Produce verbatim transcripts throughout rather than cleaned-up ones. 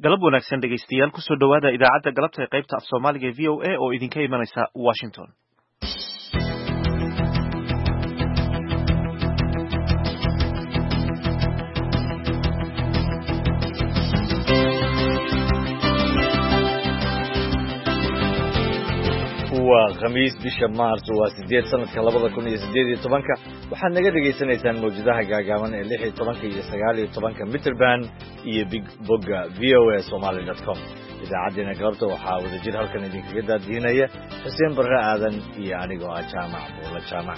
galab wanaagsan dhegaystayaal ku soo dhawaada idaacadda galabta ee qaybta af Soomaaliga ee V O A oo idinka imanaysa Washington. waa khamiis bisha maarso waa sideed sanadka labada kun iyo sideed iyo tobanka waxaad naga dhagaysanaysaan mawjadaha gaagaaban ee lix iyo tobanka iyo sagaal iyo tobanka mitrband iyo big bogga v o a somali dot com idaacaddeenna galabta waxaa wadajir halkan idinkaga daadiinaya xuseen barre aadan iyo anigoo ah jaamac buula jaamac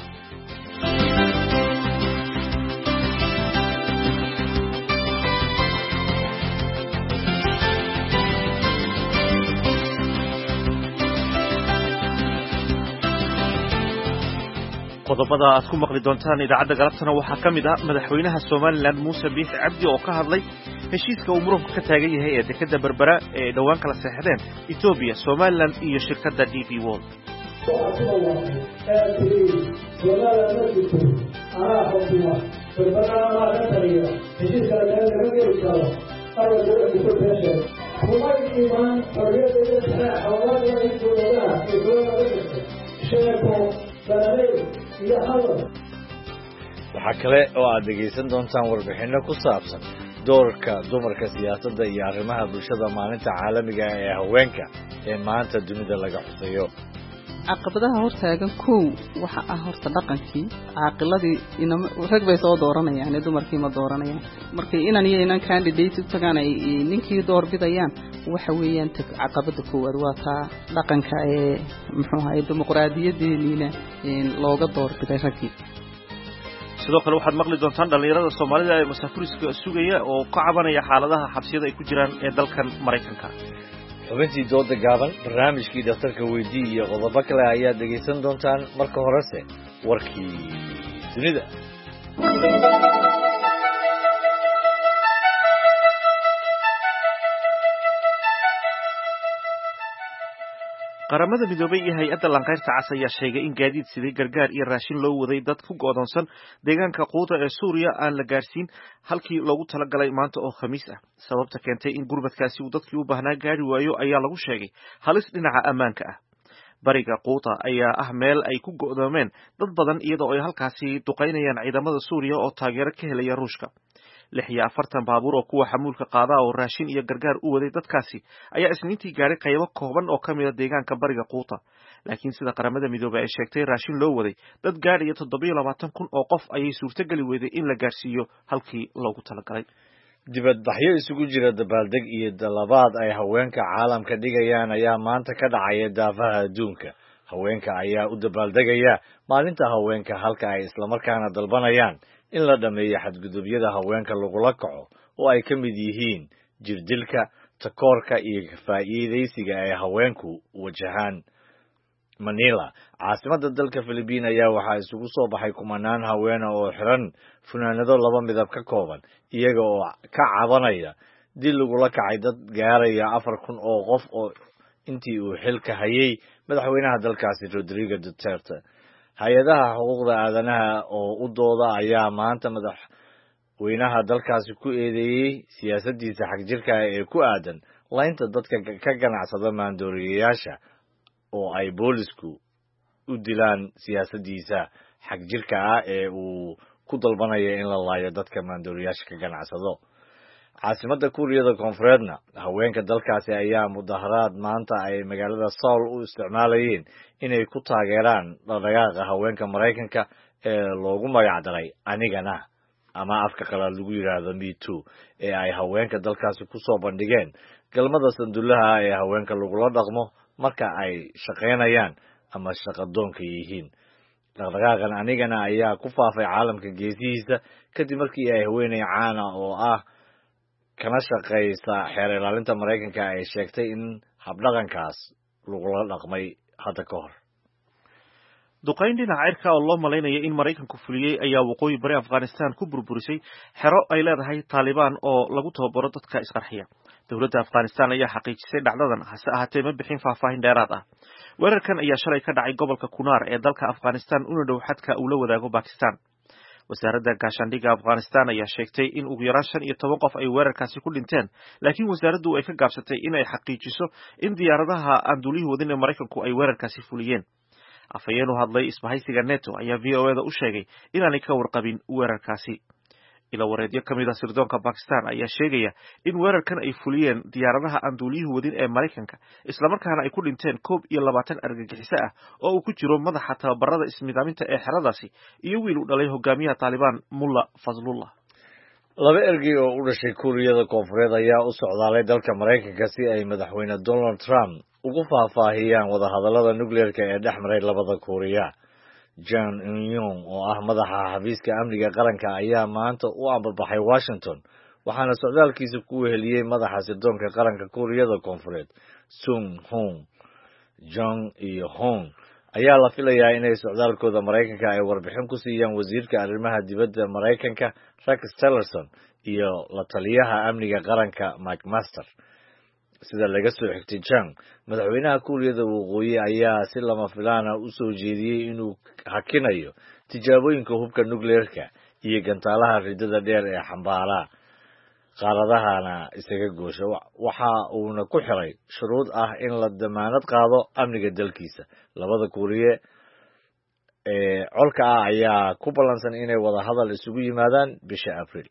qodobada aad ku maqli doontaan idaacadda galabtana waxaa ka mid ah madaxweynaha Soomaaliland Muuse Biixi Cabdi oo ka hadlay heshiiska uu muranku ka taagan yahay ee dekedda Berbera ee dhawaan kala saxdeen Ethiopia, Somaliland iyo shirkadda D P World. waxaa kale oo aad dhegaysan doontaan warbixinno ku saabsan doorka dumarka siyaasadda iyo arrimaha bulshada maalinta caalamiga ee haweenka ee maanta dunida laga xusayo. caqabadaha hortaagan kow waxa ah horta dhaqankii caaqiladii rag bay soo dooranayaan dumarkii ma dooranayaan markay inan iyo inan candidate u tagaan ay ninkii doorbidayaan waxa weeyaan caqabada koowaad waa taa dhaqanka ee muxuu ahaay dimuqraadiyadeena looga doorbiday raggii. sidoo kale waxaad maqli doontaan dhalinyarada Soomaalida ee musaafiriska sugaya oo ka cabanaya xaaladaha xabsiyada ay ku jiraan ee dalkan Mareykanka. xubintii dooda gaaban barnaamijkii dhakhtarka weydii iyo qodobo kale ayaad dhegaysan doontaan marka horese warkii dunida. qaramada midoobay iyo hay-adda lanqayrta cas ayaa sheegay in gaadiid sidii gargaar iyo raashin loo waday dad ku go'doonsan deegaanka quuta ee Suuriya aan la gaarsiin halkii loogu talagalay maanta oo khamiis ah. sababta keentay in gurmadkaasi uu dadkii u baahnaa gaari waayo ayaa lagu sheegay halis dhinaca ammaanka ah. bariga quuta ayaa ah meel ay ku go'doomeen dad badan iyadoo ay halkaasi duqaynayaan ciidamada Suuriya oo taageero ka helaya Ruushka. lix iyo afartan baabuur oo kuwa xamuulka qaada oo raashin iyo gargaar u waday dadkaasi ayaa isniintii gaaray qaybo kooban oo ka mid ah deegaanka bariga quuta, laakiin sida qaramada midoobay ay sheegtay raashin loo waday dad gaadhaya toddoba iyo labaatan kun oo qof ayay suurtagali weyday in la gaarsiiyo halkii loogu talagalay. dibadbaxyo isugu jira dabaaldeg iyo dalabaad ay haweenka caalamka dhigayaan ayaa maanta ka dhacaya daafaha adduunka. haweenka ayaa u dabaaldegaya maalinta haweenka halka ay islamarkaana dalbanayaan in la dhameeyo xadgudubyada haweenka lagula kaco oo ay ka mid yihiin jirdilka, takoorka iyo faa'iidaysiga ay haweenku wajahaan. Manila, caasimadda dalka Philippines, ayaa waxaa isugu soo baxay kumanaan haweena oo xiran funaanado laba midab ka kooban iyaga oo ka cabanaya dil lagula kacay dad gaaraya afar kun oo qof oo intii uu xilka hayay madaxweynaha dalkaasi Rodrigo Duterte. hay-adaha xuquuqda aadanaha oo u dooda ayaa maanta madaxweynaha dalkaasi ku eedeeyey siyaasaddiisa xagjirka ee ku aadan laynta dadka ka ganacsada maandooriyayaasha oo ay boolisku u dilaan siyaasaddiisa xagjirka ah ee uu ku dalbanaya in la laayo dadka maandooriyayaasha ka ganacsado. caasimadda Kuuriyada Koonfureedna haweenka dalkaasi ayaa mudaharaad maanta ay magaalada Seoul u isticmaalayeen inay ku taageeraan dhaqdhaqaaqa haweenka Mareykanka ee loogu magac daray anigana ama afka qalaad lagu yiraahdo Me Too ee ay haweenka dalkaasi ku soo bandhigeen galmada sandullaha ee haweenka lagula dhaqmo marka ay shaqaynayaan ama shaqadoonka yihiin. dhaqdhaqaaqan anigana ayaa ku faafay caalamka geesihiisa kadib markii ay haweeney caan ah oo ah kana shaqaysa xeer ilaalinta Mareykanka ay sheegtay in habdhaqankaas lagula dhaqmay hadda ka hor. duqayn dhinaca cirka oo loo malaynayo in Mareykanku fuliyay ayaa waqooyi bari Afghanistan ku burburisay xero ay leedahay Taliban oo lagu tababaro dadka isqarxiya. dowladda Afghanistan ayaa xaqiijisay dhacdadan hase ahaatee ma bixin faahfaahin dheeraad ah. weerarkan ayaa shalay ka dhacay gobolka Kunar ee dalka Afghanistan una dhow xadka uu la wadaago Pakistan. wasaaradda gaashaandhigga Afghanistan ayaa sheegtay in ugu yaraan shan iyo toban qof ay weerarkaasi ku dhinteen, laakiin wasaaraddu ay ka gaabsatay in ay xaqiijiso in diyaaradaha aan duulihii wadin ee Maraykanku ay weerarkaasi fuliyeen. Afhayeen u hadlay isbahaysiga NATO ayaa V O A da u sheegay inaanay ka warqabin weerarkaasi. ila wareedyo ka mid ah sirdoonka Pakistan ayaa sheegaya in weerarkan ay fuliyeen diyaaradaha aan duuliyuhu wadin ee Maraykanka, isla markaana ay ku dhinteen koob iyo labaatan argagixiso ah oo uu ku jiro madaxa tababarada ismidaaminta ee xeradaasi iyo wiil u dhalay hogaamiyaha Taliban Mullah Fazlullah. laba ergey oo u dhashay Kuuriyada Koonfureed ayaa u socdaalay dalka Maraykanka si ay madaxweyne Donald Trump ugu faahfaahiyaan wadahadallada nukleerka ee dhex maray labada Kuuriya. John Eun oo ah madaxa xafiiska amniga qaranka ayaa maanta u ambabaxay Washington, waxaana socdaalkiisa ku weheliyey madaxa sirdoonka qaranka Kuuriyada Koonfureed Sung Hoon. John iyo Hoon ayaa la filayaa inay socdaalkooda Maraykanka ay warbixin ku siiyaan wasiirka arrimaha dibadda Maraykanka Rex Tillerson iyo la taliyaha amniga qaranka Mike Master. Sida laga soo xigtay John, madaxweynaha Kuuriyada Waqooyi ayaa si lama filaan ah u soo jeediyey inuu hakinayo tijaabooyinka hubka nukleerka iyo gantaalaha ridada dheer ee xambaara qaaradahana isaga goosha, waxa uuna ku xiray shuruud ah in la damaanad qaado amniga dalkiisa. Labada Kuuriye ee colka ah ayaa ku ballansan inay wada hadal isugu yimaadaan bisha Abriil.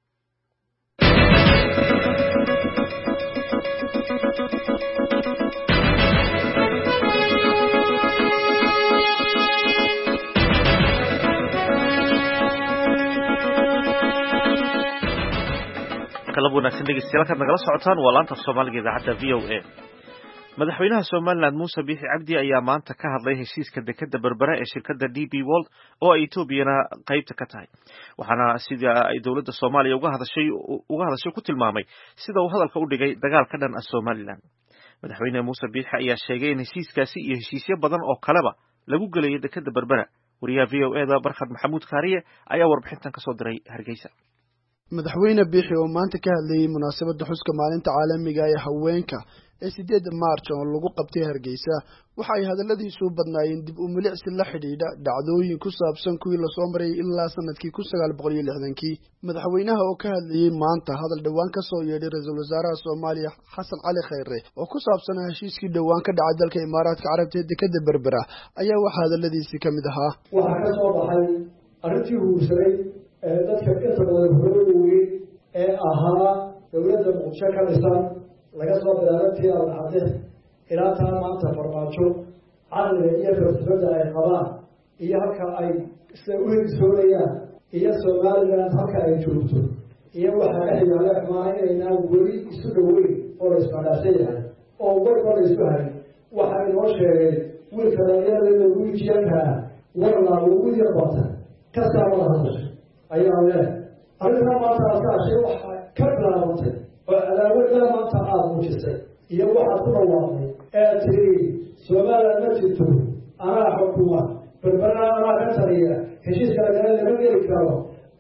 kalab wanaagsan dhegeystayaal ka nagala socotaan waa laanta Soomaaliga idaacadda V O A. Madaxweynaha Somaliland Muuse Biixi Cabdi ayaa maanta ka hadlay heshiiska dekadda Berbera ee shirkadda D P World oo ay Etoobiyana qaybta ka tahay, waxaana sida ay dowladda Soomaaliya uga hadashay uga hadashay ku tilmaamay sida uu hadalka u dhigay dagaal ka dhan ah Somaliland. Madaxweyne Muuse Biixi ayaa sheegay in heshiiskaasi iyo heshiisyo badan oo kaleba lagu galeeyay dekadda Berbera. Wariyaha V O A da Barkhad Maxamuud Kaariye ayaa warbixintan ka soo diray Hargeysa. madaxweyne Biixi oo maanta ka hadlayay munaasabadda xuska maalinta caalamiga ee haweenka ee sideedda Maarch oo lagu qabtay Hargeysa, waxa ay hadalladiisu u badnaayeen dib u milicsi la xidhiidha dhacdooyin ku saabsan kuwii la soo maray ilaa sanadkii kun sagaal boqol iyo lixdankii. madaxweynaha oo ka hadlayay maanta hadal dhawaan ka soo yeedhay ra'iisul wasaaraha Soomaaliya Xasan Cali Khayre oo ku saabsan heshiiskii dhawaan ka dhacay dalka Imaaraadka Carabta ee dekadda Berbera ayaa waxa hadalladiisii ka mid ahaa: waxa ka soo baxay arrintii huursaday ee dadka inta badan horreeyay ee ahaa dowladda Muqdisho ka dhisan laga soo bilaabantii alcade ilaa taa maanta farmaajo caqliga iyo falsafada ay qabaan iyo halka ay sida u hegsoonayaan iyo Somaliland halka ay joogto iyo waxa ay yaala maaynayna weli isu dhaweyn oo la ismadaasay yahay oo warba la isku hayo. waxa inoo sheegay wiilka dhalinyarada wiilkiisa warna ugu yarbata ka saarada hadasha ayaa leh arrinta maanta asaashay waxa ka bilaabantay oo cadaawada maanta aad muujisay iyo waxa ku dhawaaqay ee tiri Soomaaliland ma jirto anaa xukuma Berbera anaa ka taliya heshiiska laga geli karo.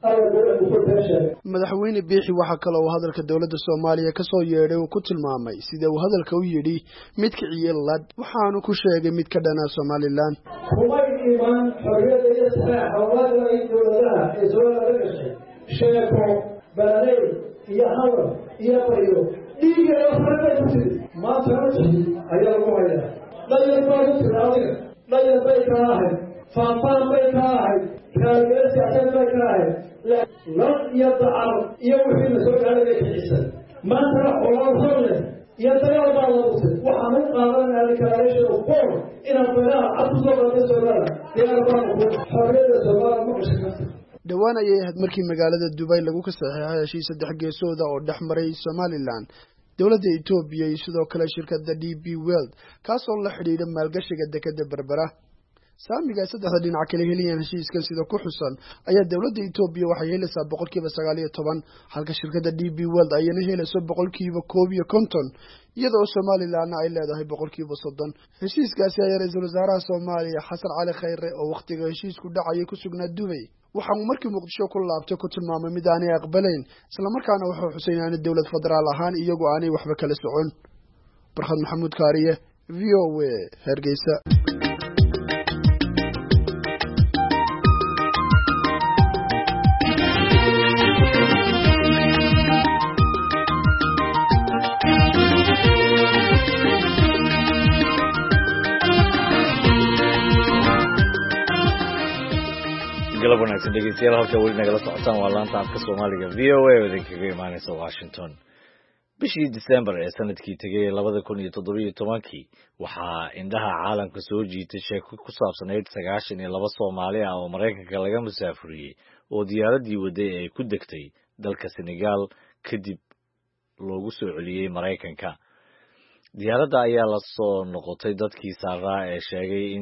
madaxweyne Biixi waxa kale oo hadalka dowladda Soomaaliya ka soo yeedhay uu ku tilmaamay sida uu hadalka u yidhi mid kiciye lad, waxaanu ku sheegay mid ka dhana Somaliland. kumay iman xorriyadda iyo saxaaxa hawlaha ay dowladaha ee Soomaaliya ka gashay sheeko balay iyo hadal iyo bayo dhiiga farqay ku tiri maanta runtii ayaa lagu hayaa dhalinyar baa ku tiri adiga dhalinyar bay ka ahayd faafaan bay ka ahayd taageersi asan bay ka ahayd lan iyo dacar iyo wixii la soo gaaray bay kicisan maanta xoolaal horle iyo dagaal baa la dhutay waxaan u qaadanaa declaration of war inaan beelaha cad kusoo qaatay Soomaaliya diyaar baan ku xorriyadda Soomaaliya ma qashqata. dhawaan ayay ahayd markii magaalada Dubai lagu ka saxeexay heshiis saddex geesooda oo dhex maray Somaliland, dowladda Itoobiya iyo sidoo kale shirkadda D P World kaasoo la xidhiidha maalgashiga dekadda Berbera. saamiga saddexda dhinac kale heliyeen heshiiskan sida ku xusan ayaa dowladda Itoobiya waxay helaysaa boqolkiiba sagaal iyo toban, halka shirkadda D P World ayana helayso boqolkiiba koob iyo konton, iyadoo Somaliland ay leedahay boqolkiiba soddon. heshiiskaasi ayaa ra'iisul wasaaraha Soomaaliya Xasan Cali Khayre oo waqtiga heshiisku dhacayay ku sugnaa Dubai waxa uu markii Muqdisho ku laabtay ku tilmaamay mid aanay aqbalayn, isla markaana wuxuu xusay in dowlad federaal ahaan iyagu aanay waxba kala socon. Barkhad Maxamuud Kaariye, V O A, Hargeysa. galab wanaagsan dhegeystayaal halka weli nagala socotaan waa laanta afka Soomaaliga V O A oo idinkaga imaanaysa Washington. Bishii December ee sanadkii tagay labada kun iyo toddoba iyo tobankii waxaa indhaha caalamka soo jiitay sheeko ku saabsanayd sagaashan iyo laba Soomaali ah oo Mareykanka laga musaafuriyey oo diyaaradii waday ay ku degtay dalka Senegal kadib loogu soo celiyey Mareykanka. Diyaaradda ayaa la soo noqotay dadkii saaraa ee sheegay in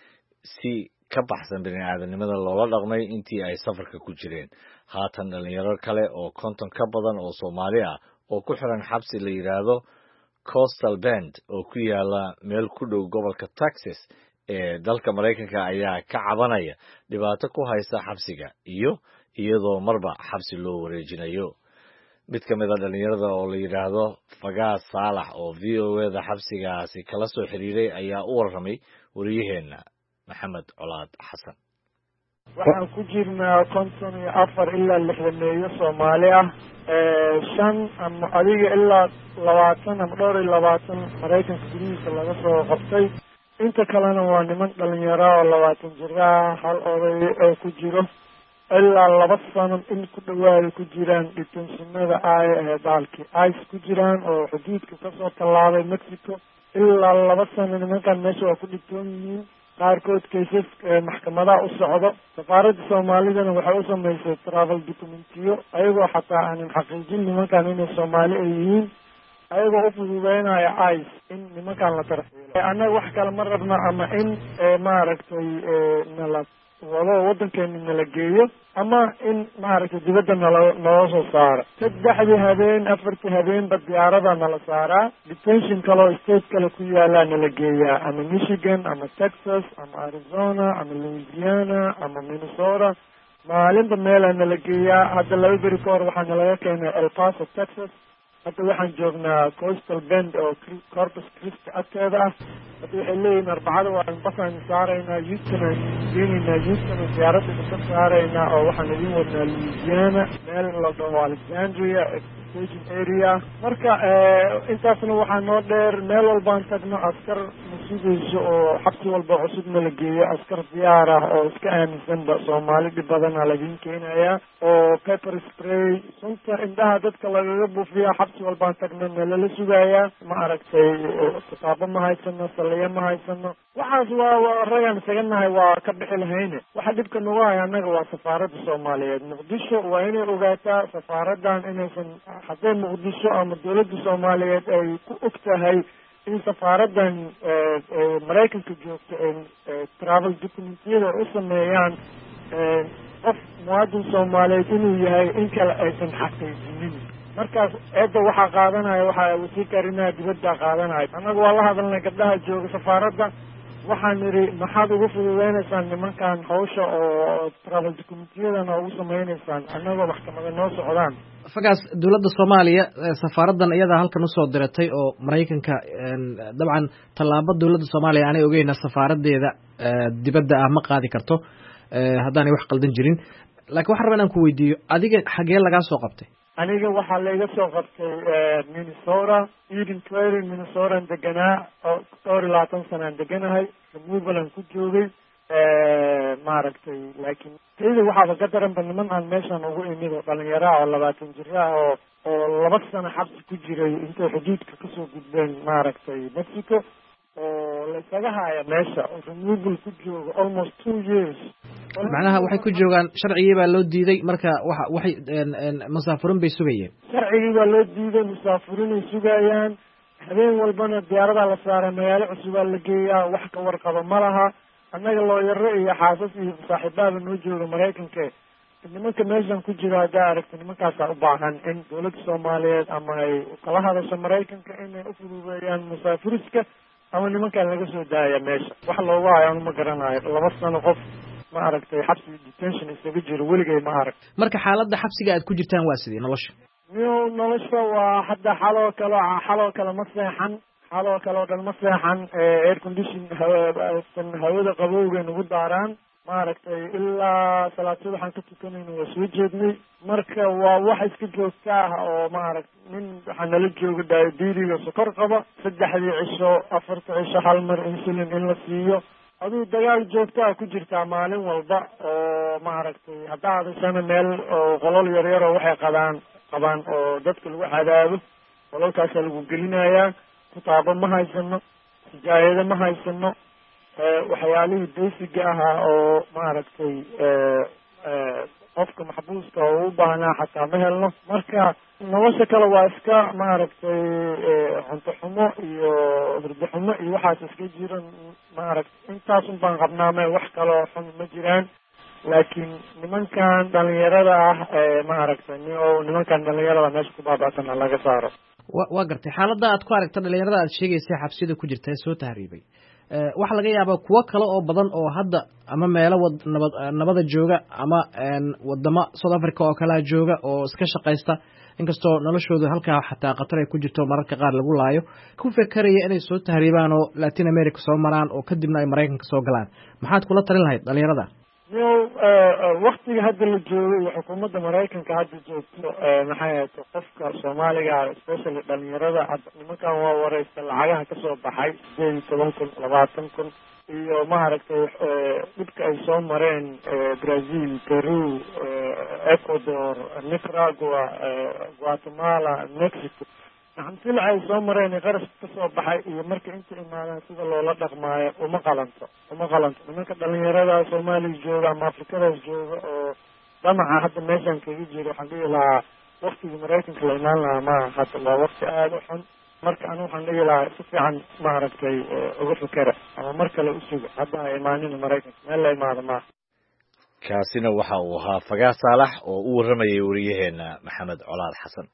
si ka baxsan bini'aadanimada loola dhaqmay intii ay safarka ku jireen. Haatan dhalinyaro kale oo konton ka badan oo Soomaali ah oo ku xiran xabsi la yiraahdo Coastal Bend oo ku yaala meel ku dhow gobolka Texas ee dalka Mareykanka ayaa ka cabanaya dhibaato ku haysta xabsiga iyo iyadoo marba xabsi loo wareejinayo. mid ka mid ah dhalinyarada oo la yiraahdo Fagaas Saalax oo V O A da xabsigaasi kala soo xiriiray ayaa u warramay wariyaheena Maxamed Colaad Xasan. waxaan ku jirnaa konton iyo afar ilaa lixdameeyo Soomaali ah ee shan ama adiga ilaa labaatan ama dhowr iyo labaatan Mareykanka gudihiisa laga soo qabtay. inta kalena waa niman dhalinyaro oo labaatan jir ah, hal oday oo ku jiro ilaa laba sano in ku dhawaad ku jiraan detentionada ay ee dalkii ice ku jiraan oo xuduudka ka soo tallaabay Mexico. ilaa laba sano nimankan meesha waa ku dhigtoon yihiin. qaarkood cases maxkamadaha u socdo. safaaradda Soomaalidana waxay u samaysay travel documentiyo ayagoo xataa aanan xaqiijin nimankan inay Soomaali ay yihiin, ayagoo u fududeynaya ice in nimankan la tarxiilo. annaga wax kale ma rabna ama in maaragtay nala wado wadankeena nala geeyo ama in maaragtay dibadda nala nala soo saaro. saddexdii habeen afartii habeenba diyaarada nala saaraa. detention kaloo state kale ku yaala nala geeyaa ama Michigan ama Texas ama Arizona ama Louisiana ama Minnesota. maalinba meelaa nala geeyaa. hadda laba beri ka hor waxaa nalaga keenay El Paso, Texas. hadda waxaan joognaa Coastal Bend oo Corpus Christi agteeda ah. hadda waxay leeyihin arbacada waan basaan saaraynaa Houston aan geenaynaa Houston oo diyaaradda ka saaraynaa oo waxaan idin wadnaa Louisiana meel la dhaho Alexandria staging area. marka intaasna waxaa noo dheer meel walbaan tagno askar masugayso oo xabsi walba cusubna la geeyo, askar diyaar ah oo iska aaminsanba Soomaali dhib badana lagiin keenayaa oo pepper spray sunta indhaha dadka lagaga buufiya. xabsi walbaan tagno nalala sugayaa. ma aragtay kitaabo ma haysano, saliya ma haysano. waxaas waa waa ragaan isaga nahay waa ka bixi lahayne. waxa dhibka nagu haya annaga waa safaaradda Soomaaliyeed Muqdisho. waa inay ogaataa safaaraddan inaysan hadday Muqdisho ama dowladda Soomaaliyeed ay ku og tahay in safaaraddan Mareykanka joogto ee travel documentiyada u sameeyaan qof muwaadin Soomaaliyeed inuu yahay in kale aysan xaqiijinin. markaas eedda waxaa qaadanaya waxaa wasiirka arrimaha dibadda qaadanaya. annaga waa la hadalnay gabdhaha jooga safaaradda. waxaan nidhi maxaad ugu fududeynaysaan nimankan hawsha oo travel documentiyadana ugu samaynaysaan annagoo maxkamada noo socdaan. Fagaas, dowladda Soomaaliya safaaraddan iyada halkan u soo diratay oo Mareykanka dabcan tallaabo dowladda Soomaaliya aanay ogeyna safaaraddeeda dibadda ah ma qaadi karto haddaanay wax qaldan jirin. laakiin waxaan rabaa inaan ku weydiiyo adiga xagee lagaa soo qabtay? aniga waxaa layga soo qabtay Minnesota, Eden Prairie, Minnesota deganaa oo dhowr iyo labaatan sanaan deganahay. removalan ku joogay maaragtay laakiin tayada waxaaba ka daranba niman aan meeshan ugu imid oo dhalinyaro ah oo labaatan jir ah oo oo laba sano xabsi ku jiray intay xuduudka kasoo gudbeen maaragtay Mexico oo la isaga haya meesha oo removal ku jooga almost two years. macnaha waxay ku joogaan sharcigii baa loo diiday marka waxa waxay musaafirin bay sugayeen. sharcigii baa loo diiday musaafirin ay sugayaan. habeen walbana diyaarada la saaray magaalo cusub la geeyaa. wax ka warqaba ma laha. annaga loo yaro iyo xaasas iyo saaxiibada noo jooga Mareykanka nimanka meeshan ku jira haddaa aragti nimankaasaa u baahan in dowladda Soomaaliyeed ama ay kala hadasho Mareykanka inay u fududeeyaan musaafiriska ama nimankan laga soo daaya meesha. wax loogu hayo ma garanayo. laba sano qof ma aragtay xabsi detention isaga jiro weligay ma arag. marka xaaladda xabsiga aad ku jirtaan waa sidee nolosha? niyo nolosha waa hadda xaloo kale xaloo kale ma seexan. xaloo kale oo dhan ma seexan. air condition hawada qabowga nagu daaraan maaragtay ilaa salaad subaxan ka tukanayna waa soo jeednay. marka waa wax iska joogta ah oo maaragtay nin waxaa nala jooga diabetes sokor qaba. saddexdii cisho afarta cisho hal mar insulin in la siiyo. aduu dagaal joogtaa ku jirtaa maalin walba oo oo maaragtay haddaa adashana meel oo qolol yar yar oo waxay qabaan qabaan oo dadka lagu cadaabo qololkaasaa lagu gelinayaa kutaabo ma haysano sijaayado ma haysano waxyaalihii basiga ahaa oo maaragtay qofka maxbuuska oo u baahnaa xataa ma helno marka nolosha kale waa iska maaragtay cunto xumo iyo hurdo xumo iyo waxaas iska jiran maaragtay intaasun baan qabnaame wax kaloo xun ma jiraan laakiin nimankan dhalinyarada ah maaragtay o nimankan dhalinyarada meesha ku baaba'sana laga saaro wa waa gartay xaaladda aad ku aragta dhalinyarada aad sheegaysa xabsida ku jirta ee soo tahriibay waxaa laga yaabaa kuwo kale oo badan oo hadda ama meelo wad nabad nabada jooga ama wadamo South Africa oo kala jooga oo iska shaqaysta inkastoo noloshooda halkaa xataa qatar ay ku jirto mararka qaar lagu laayo ku fekeraya inay soo tahriibaan oo Latin America soo maraan oo kadibna ay Mareykanka soo galaan maxaad kula talin lahayd dhalinyarada yo waqtiga hadda la joogo iyo xukuumadda Mareykanka hadda joogto maxay ahayd qofka Soomaaliga especially dhalinyarada nimankan waa wareysta lacagaha ka soo baxay sideed iyo toban kun labaatan kun iyo maaragtay dhibka ay soo mareen Brazil, Peru, Ecuador, Nicaragua, Guatemala, Mexico hantil ay soo mareen qarash ka soo baxay iyo marka inta imaadaan sida loola dhaqmaayo uma qalanto uma qalanto nimanka dhalinyarada Soomaaliya jooga ama Afrikada jooga oo damaca hadda meeshan kaga jiro waxaan dhihi lahaa waqtigii Mareykanka la imaan lahaa ma hadda waa waqti aada u xun marka anu waxaan dhihi lahaa si fiican maaragtay uga fikera ama mar kale u sugo hadda ay imaanin Mareykanka meel la imaado ma kaasina waxa uu ahaa Fagaa Saalax oo u waramayay wariyaheena Maxamed Colaad Xasan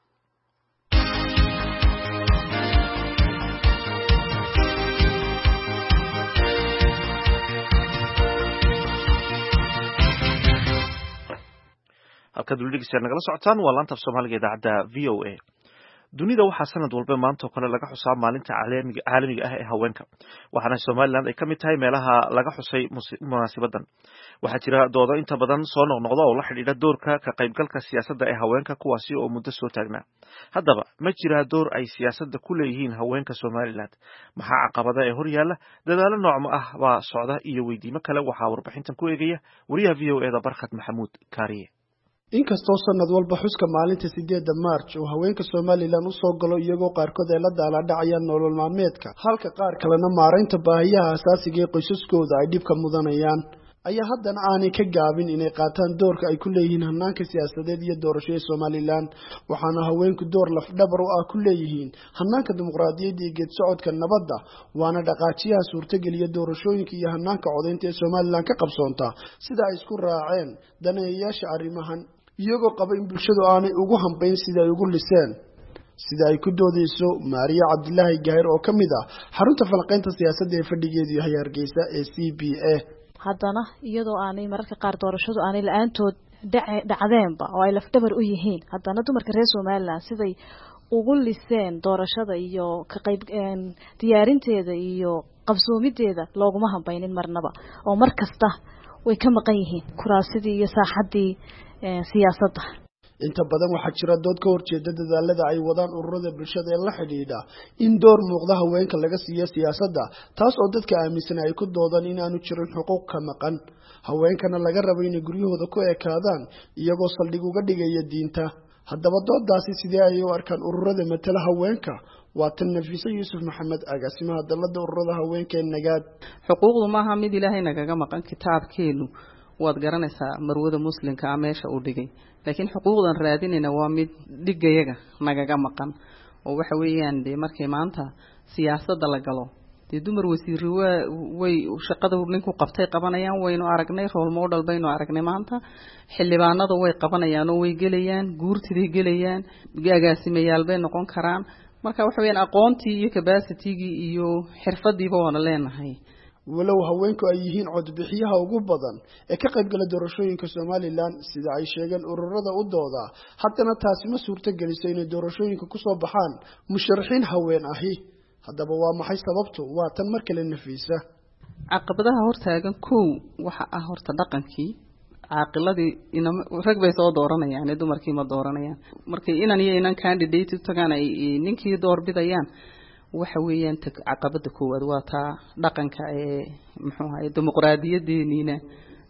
halka duldigisa nagala socotaan waa laanta Soomaaliga idaacada V O A dunida waxaa sanad walba maanta oo kale laga xusaa maalinta caalamiga caalamiga ah ee haweenka waxaana Soomaaliland ay kamid tahay meelaha laga xusay munaasabaddan waxaa jira doodo inta badan soo noqnoqda oo la xidhiidha doorka ka qaybgalka siyaasadda ee haweenka kuwaasi oo muddo soo taagnaa haddaba ma jira door ay siyaasadda ku leeyihiin haweenka Soomaaliland maxaa caqabada ee hor yaalla dadaalo nooc ah baa socda iyo weydiimo kale waxaa warbixintan ku eegaya wariyaha V O A da Barkad Maxamuud Kaariye inkastoo sanad walba xuska maalinta sideedda March oo haweenka Soomaaliland u soo galo iyagoo qaarkood ay la daaladhacayaan nolol maalmeedka halka qaar kalena maareynta baahiyaha asaasiga ee qoysaskooda ay dhibka mudanayaan ayaa haddana aanay ka gaabin inay qaataan doorka ay ku leeyihiin hannaanka siyaasadeed iyo doorashada Soomaaliland waxaana haweenku door lafdhabar u ah ku leeyihiin hannaanka dimuqraadiyadda iyo geed socodka nabadda waana dhaqaajiyaha suurtageliya doorashooyinka iyo hannaanka codaynta ee Soomaaliland ka qabsoonta sida ay isku raaceen daneeyayaasha arrimahan iyagoo qaba in bulshadu aanay ugu hambayn sida ay ugu liseen sida ay ku doodayso Maariya Cabdilaahi Gaahir oo ka mid ah xarunta falqaynta siyaasadda ee fadhigeedu yahay Hargeysa ee C B A haddana iyadoo aanay mararka qaar doorashadu aanay la-aantood dhacdeenba oo ay lafdabar u yihiin haddana dumarka reer Soomaaliland siday ugu liseen doorashada iyo ka qayb diyaarinteeda iyo qabsoomideeda looguma hambaynin marnaba oo mar kasta way ka maqan yihiin kuraasidii iyo saaxadii siyaasadda inta badan waxaa jira dood ka horjeeda dadaalada ay wadaan ururada bulshada ee la xidhiidha in door muuqda haweenka laga siiyo siyaasadda taas oo dadka aaminsan ay ku doodaan in aanu jirin xuquuq ka maqan haweenkana laga rabo inay guryahooda ku ekaadaan iyagoo saldhig uga dhigaya diinta haddaba doodaasi sidee ayay u arkaan ururada matala haweenka waa tan Nafiisa Yuusuf Maxamed agaasimaha dalada ururada haweenka ee Nagaad xuquuqdu maaha mid Ilaahay nagaga maqan kitaabkeenu waad garanaysaa marwada muslimka ah meesha uu dhigay laakiin xuquuqdan raadinayna waa mid dhigayaga nagaga maqan oo waxa weeyaan de markay maanta siyaasadda la galo de dumar wasiir way shaqada ninku qabtay qabanayaan waynu aragnay role model baynu aragnay maanta xildhibaanada way qabanayaan oo way gelayaan guurtiday gelayaan agaasimayaal bay noqon karaan marka waxa weeyaan aqoontii iyo capacity-gii iyo xirfadiiba waana leenahay walow haweenku ay yihiin codbixiyaha ugu badan ee ka qayb gala doorashooyinka Soomaaliland sida ay sheegeen ururada u dooda haddana taasi ma suurto gelisay inay doorashooyinka ku soo baxaan musharaxiin haween ahi haddaba waa maxay sababtu waa tan mar kale Nafiisa caqabadaha hortaagan kow waxa ah horta dhaqankii caaqiladii inama rag bay soo dooranayaan dumarkii ma dooranayaan markay inan iyo inan candidate tagaan ay ninkii doorbidayaan waxa weeyaan caqabada koowaad waa taa dhaqanka ee muxuu ahaay dimuqraadiyadeena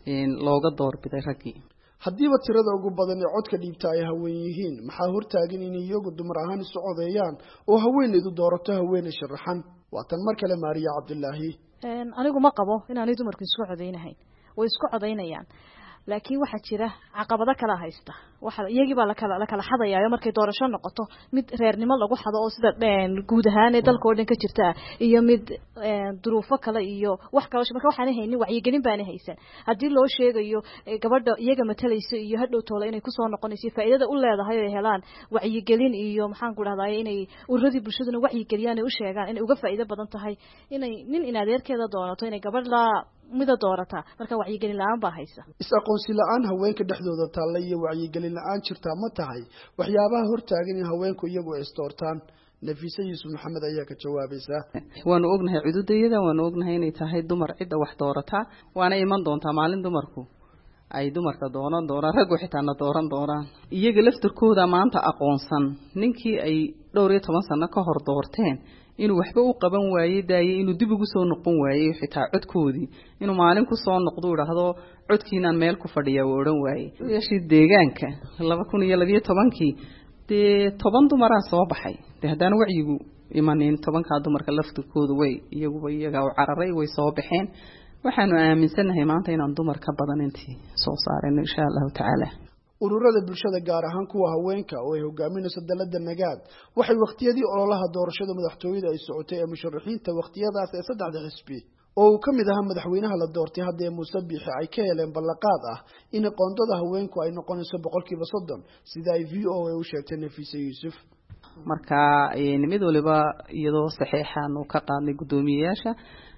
looga doorbiday raggii haddiiba tirada ugu badan ee codka dhiibta ay haween yihiin maxaa hortaagan inay iyagu dumar ahaan isu codeeyaan oo haweenaydu doorato haweeney sharaxan waa tan mar kale Maariya Cabdulaahi anigu ma qabo inaanay dumarku isku codeynahayn way isku codeynayaan laakiin waxa jira caqabado kala haysta waxa iyagii baa la kala la kala xadayaa markay doorasho noqoto mid reernimo lagu xado oo sida guud ahaan ee dalka oo dhan ka jirta iyo mid duruufo kale iyo wax kale marka waxaan haynin wacyigelin baan haysan hadii loo sheegayo gabadha iyaga matalayso iyo hadhow toole inay ku soo noqonayso faa'iidada u leedahay ay helaan wacyigelin iyo maxaan ku dhahdaa inay uradii bulshaduna wacyigeliyaan ay u sheegaan inay uga faa'iido badan tahay inay nin in adeerkeeda doonato inay gabadh la mida doorata marka wacyigelin la'aan baa haysa is-aqoonsi la'aan haweenka dhexdooda taalla iyo wacyigelin la'aan jirta ma tahay waxyaabaha hortaagan in haweenku iyagu isdoortaan Nafisa Yusuf Maxamed ayaa ka jawaabaysa waanu ognahay cududayada waanu ognahay inay tahay dumar cid wax doorata waana iman doontaa maalin dumarku ay dumarka doonan doonaan rag xitaa na dooran doonaan iyaga laftirkooda maanta aqoonsan ninkii ay dhowr iyo toban sano ka hor doorteen inuu waxba u qaban waayay daayay inuu dib ugu soo noqon waayay xitaa codkoodii inuu maalin ku soo noqdo iraahdo codkiinaan meel ku fadhiya oo oran waayay yeeshii deegaanka laba kun iyo laba iyo tobankii de toban dumar ah soo baxay de hadaan wacyigu imanin tobanka dumarka laftirkoodu way iyagu iyaga oo cararay way soo baxeen waxaanu aaminsanahay maanta inaan dumar ka badan intii soo saareen insha Allah taala ururada bulshada gaar ahaan kuwa haweenka oo ay hogaaminayso dalada nagaad waxay waqtiyadii ololaha doorashada madaxtooyada ay socotay ee musharaxiinta waqtiyadaas ee saddexda xisbi oo uu kamid ahaa madaxweynaha la doortay hadda Muuse Biixi ay ka heleen ballanqaad ah in qoondada haweenku ay noqonayso boqolkiiba soddon sida ay V O A u sheegtay Nafisa Yusuf marka mid waliba iyadoo saxiixan oo ka qaadnay gudoomiyaasha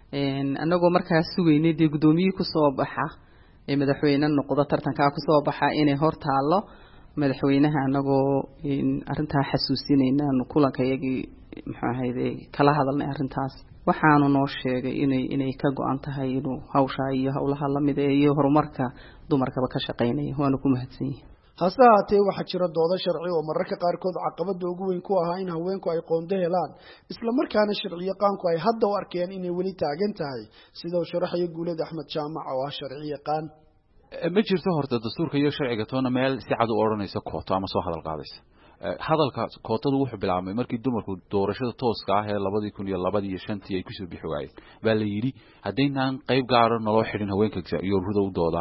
anagoo markaas sugeynay de gudoomiye ku soo baxa ee madaxweynaha noqdo tartanka ku soo baxa inay hortaalo madaxweynaha anagoo in arinta xasuusinayna kulankayagii maxaa ahayd kala hadalnay arintaas waxaanu noo sheegay inay inay ka go'an tahay inuu hawsha iyo hawlaha la mid ee horumarka dumarka ka shaqeynaya waana ku mahadsanyihiin hase haatee waxaa jira doodo sharci oo mararka qaarkood caqabada ugu weyn ku ahaa in haweenku ay qoonda helaan isla markaana sharciyaqaanku ay hadda u arkeen inay weli taagan tahay sida uu sharaxay Guuled Axmed Jaamac oo ah sharciyaqaan ma jirto horta dastuurka iyo sharciga toona meel si cad u oranaysa kooto ama soo hadal qaadaysa hadalka kootadu wuxuu bilaabmay markii dumarku doorashada tooska ah ee laba kun iyo laba iyo shan ay ku soo bixi waayeen baa la yiri hadeynaan qayb gaar ah naloo xidhin haweenka iyo ururada u dooda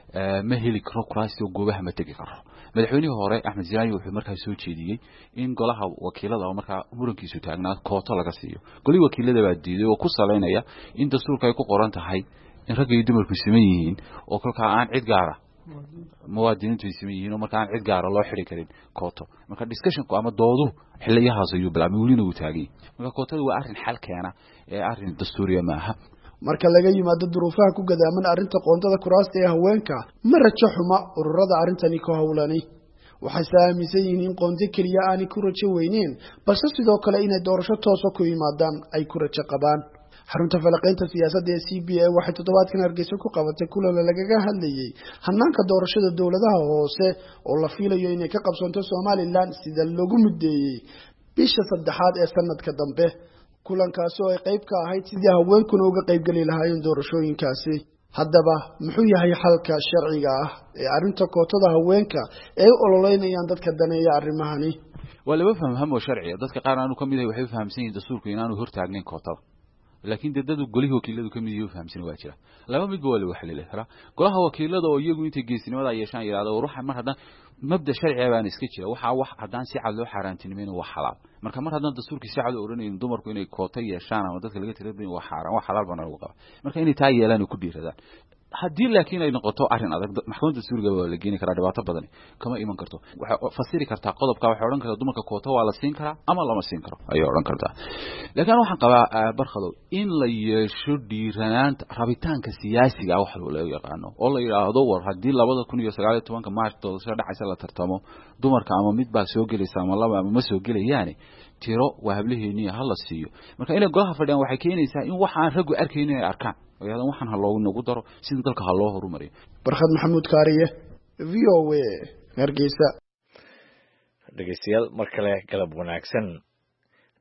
ma heli karo kuraasi oo goobaha ma tagi karo madaxweynihii hore Axmed Ziyani wuxuu markaa soo jeediyay in golaha wakiilada markaa murankiisu taagnaa kooto laga siiyo golii wakiilada baa diiday oo ku saleynaya in dastuurka ay ku qoran tahay in rag iyo dumarku siman yihiin oo kolka aan cid gaar ah muwaadiniintu siman yihiin oo marka aan cid gaar ah loo xiri karin kooto marka discussion ku ama doodu xiliyahaas ayuu bilaabmay waliina uu taagay marka kootadu waa arrin xal keena ee arrin dastuuriya maaha marka laga yimaado duruufaha ku gadaaman arrinta qoondada kuraasta ee haweenka ma rajo xuma ururada arrintani ku hawlani waxay saaminsan yihiin in qoonda kaliya aanay ku rajo weyneen balse sidoo kale inay doorasho toos ah ku yimaadaan ay ku rajo qabaan xarunta falaqeynta siyaasadda ee C B A waxay toddobaadkan Hargeysa ku qabatay kulan lagaga hadlayay hanaanka doorashada dawladaha hoose oo la filayo inay ka qabsanto Somaliland sida lagu mudeeyay bisha saddexaad ee sanadka dambe kulankaas oo ay qayb ka ahayd sidii haweenku uga qayb gali lahaayeen doorashooyinkaasi haddaba muxuu yahay xalka sharciga ah ee arrinta kootada haweenka ee ololeynayaan dadka daneeya arrimahani wala fahmo sharciga dadka qaar aanu kamid yahay waxay fahamsan yihiin dastuurka inaanu hortaagnayn kootada laakiin dadadu golihii wakiiladu kamid yihiin fahamsan waa jira laba mid wala wax leeyahay kara golaha wakiilada oo iyagu inta geesinimada yeeshaan yiraahdo ruuxa mar hadan mabda sharci baan iska jira waxa wax hadaan si cad loo xaraantinimeen waa xalaal marka mar hadan dastuurka si cad u oranayeen dumarku inay koota yeeshaan ama dadka laga tirada waa xaraan waa xalaal bana lagu qaba marka inay taa yeelaan ku dhiiradaan haddii laakiin ay noqoto arrin adag maxkamadda dastuuriga waa la geeni karaa dhibaato badan kama iman karto waxa fasiri kartaa qodobka waxa oran kartaa dumarka koota waa la siin karaa ama lama siin karo ayay oran kartaa laakiin waxaan qabaa barkhado in la yeesho dhiiranaanta rabitaanka siyaasiga wax loo yaqaano oo la yiraahdo war haddii laba kun iyo sagaal iyo toban Maarch doorashada dhacaysa la tartamo dumarka ama mid baa soo gelaysa ama laba ama ma soo gelayaan tiro waa hablaheeniya hal la siiyo marka inay golaha fadhiyaan waxay keenaysaa in waxaan rag arkeen inay arkaan ayada waxaan ha loogu nagu daro sidii dalka ha loo horumariyo Barkhad Maxamuud Kaariye V O A Hargeysa dhageystayaal mar kale galab wanaagsan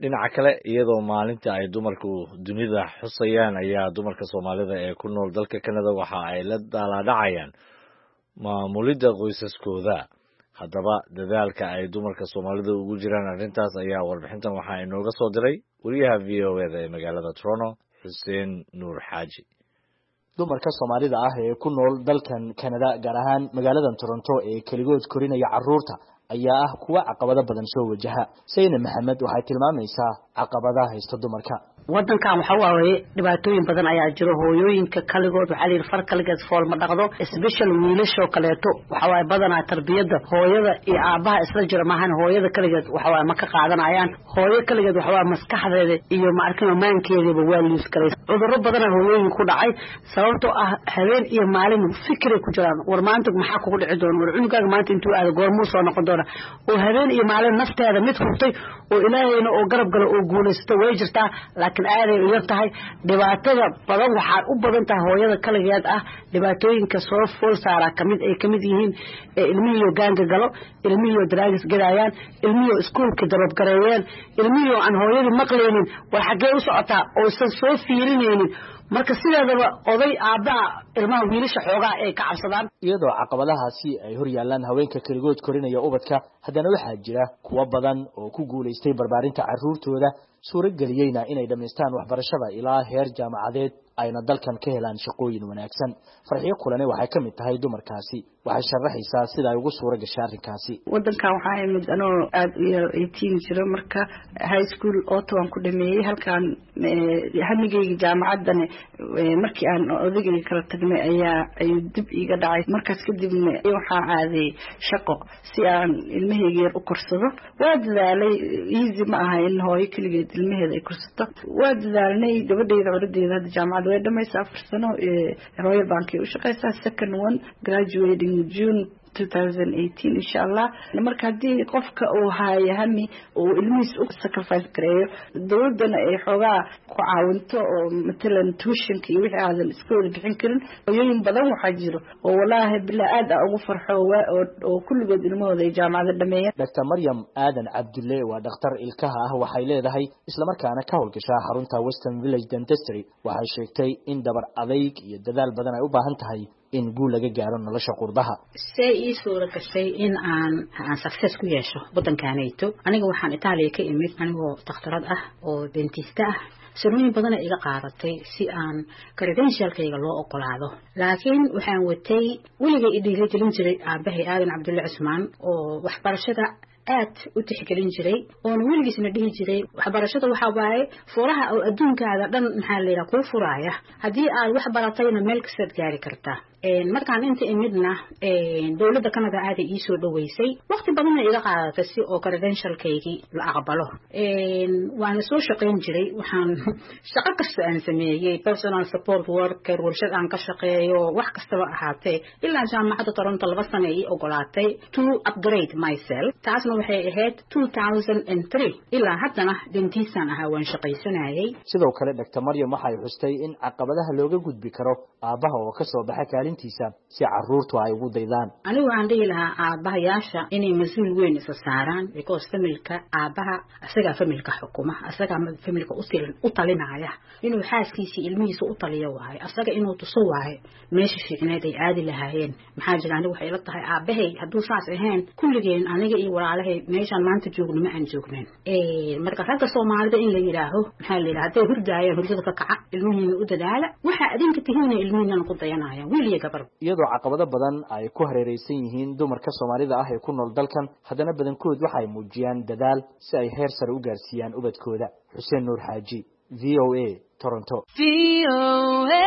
dhinaca kale iyadoo maalinta ay dumarku dunida xusayaan ayaa dumarka Soomaalida ee ku nool dalka Canada waxa ay la daaladhacayaan maamulidda qoysaskooda. haddaba dadaalka ay dumarka Soomaalida ugu jiraan arrintaas ayaa warbixintan waxa inooga soo diray wariyaha V O A ee magaalada Toronto Xuseen Nuur Xaaji. dumarka Soomaalida ah ee ku nool dalkan Canada gaar ahaan magaalada Toronto ee kaligood korinaya carruurta ayaa ah kuwa caqabado badan soo wajaha. Sayna Maxamed waxay tilmaamaysaa caqabadaha haysta dumarka. wadankan waxa waaye dhibaatooyin badan ayaa jiro hooyooyinka kaligood waxa la far kaligeed fool ma dhaqdo special wiilasho kaleeto waxa waaye badanaa tarbiyada hooyada iyo aabaha isla jira maahan hooyada kaligeed waxa waaye ma ka qaadanayaan hooyo kaligeed waxa waaye maskaxdeeda iyo ma arkin maankeedaba waa liis galay cudurro badan hooyooyin ku dhacay sababtoo ah habeen iyo maalin fikir ku jiraan war maanta maxaa kugu dhici doona war cunugaaga maanta intuu aado goormuu soo noqon doona oo habeen iyo maalin nafteeda mid hurtay oo ilaahayna oo garab galo oo guulaysto way jirtaa laakiin aaday u yartahay dhibaatada badan waxa u badan tahay hooyada kaligeed ah dhibaatooyinka soo fool saara kamid ay kamid yihiin ilmihiyo gaanga galo ilmihiyo drugs gadayaan ilmihiyo iskuulka darab gareeyeen ilmihiyo aan hooyadii maqleenin war xagee u socotaa oo san soo fiirinaynin marka sideedaba oday aabbaha ilmaha wiilasha xoogaa ay ka cabsadaan iyadoo caqabadahaasi ay hor yaalaan haweenka kaligood korinaya ubadka haddana waxaa jira kuwa badan oo ku guulaystay barbaarinta carruurtooda suurageliyeyna inay dhammaystaan waxbarashada ilaa heer jaamacadeed ayna dalkan ka helaan shaqooyin wanaagsan. Farxiyo kulane waxay ka mid tahay dumarkaasi waxay sharaxaysaa sida ay ugu suura gashay arrinkaasi. wadankan waxaa imid anoo aad u yar eighteen jiro marka high school Ottawa ku dhameeyay halkan hamigayga jaamacadan markii aan odagay kala tagnay ayaa ay dib iga dhacay markaas kadibna waxaa aaday shaqo si aan ilmahayga yar u korsado waa dadaalay easy ma aha in hooyo kaligeed ilmaheeda ay korsato waa dadaalnay gabadhayda curadeeda hadda jaamacad way dhamaysaa afar sano Royal Bank u shaqaysaa second one graduating June twenty eighteen insha Allah marka hadii qofka uu haayo hami oo ilmihiis u sacrifice gareeyo dawladana ay xogaa ku caawinto oo matalan tuitionka iyo wixii aadan iskool bixin karin hooyooyin badan waxaa jiro oo walaahi bilaa aad ugu farxo oo kulligood ilmahooda ay jaamacada dhameeyeen. Doctor Maryam Aadan Cabdulle waa dhakhtar ilkaha ah waxay leedahay isla markaana ka howlgashaa xarunta Western Village Dentistry waxay sheegtay in dabar adayg iyo dadaal badan ay u baahan tahay in guul laga gaaro nolosha qurbaha. Say ii suura gashay in aan aan success ku yeesho wadankaanayto aniga waxaan Itaaliya ka imid anigoo dhakhtarad ah oo dentist ah sanooyin badan iga qaadatay si aan credentialkayga loo oggolaado laakiin waxaan watay weliga idhiga gelin jiray aabahay Aadan Cabdulle Cusmaan oo waxbarashada aad u tixgelin jiray oo weligiisna dhihi jiray waxbarashada waxa waaye furaha oo adduunkaada dhan maxaa la yiraahdaa ku furaaya hadii aad wax baratayna meel kasta gaari kartaa een markaan inta imidna een dawladda Canada aad ay soo dhaweysay waqti badan iga qaadatay si oo credentialkaygi la aqbalo een waan soo shaqeyn jiray waxaan shaqo kasta aan sameeyay personal support worker warshad aan ka shaqeeyo wax kasta oo ahaatee ilaa jaamacadda Toronto laba sano ay ogolaatay to upgrade myself taasna waxay ahayd two thousand three ilaa haddana dentistan ahaa waan shaqaysanayay. Sidoo kale Doctor Maryam waxay xustay in caqabadaha looga gudbi karo aabaha oo ka soo baxay kaalintiisa si carruurtu ay ugu daydaan. Anigu aan dhihi lahaa aabahayaasha inay mas'uul weyn isa saaraan because familka aabaha asaga familka xukuma asaga familka u tirin u talinaya inuu xaaskiisa ilmihiisa u taliyo waayo asaga inuu tuso waayo meesha fiicneed ay aadi lahaayeen maxaa jira anigu waxay la tahay aabahay hadduu saas ahayn kulligeen aniga iyo walaalahay meeshan maanta joogno ma aan joognan ee marka ragga Soomaalida in la yiraaho maxaa la yiraahdaa hurdaayeen hurdada ka kaca ilmihiina u dadaala waxa adinka tihiina ilmihiina ku dayanaya wiil iyo gabar. Iyadoo caqabado badan ay ku hareeraysan yihiin dumarka Soomaalida ah ee ku nool dalkan haddana badankood waxay muujiyaan dadaal si ay heer sare u gaarsiiyaan ubadkooda. Xuseen Nuur Xaaji V O A Toronto. V O A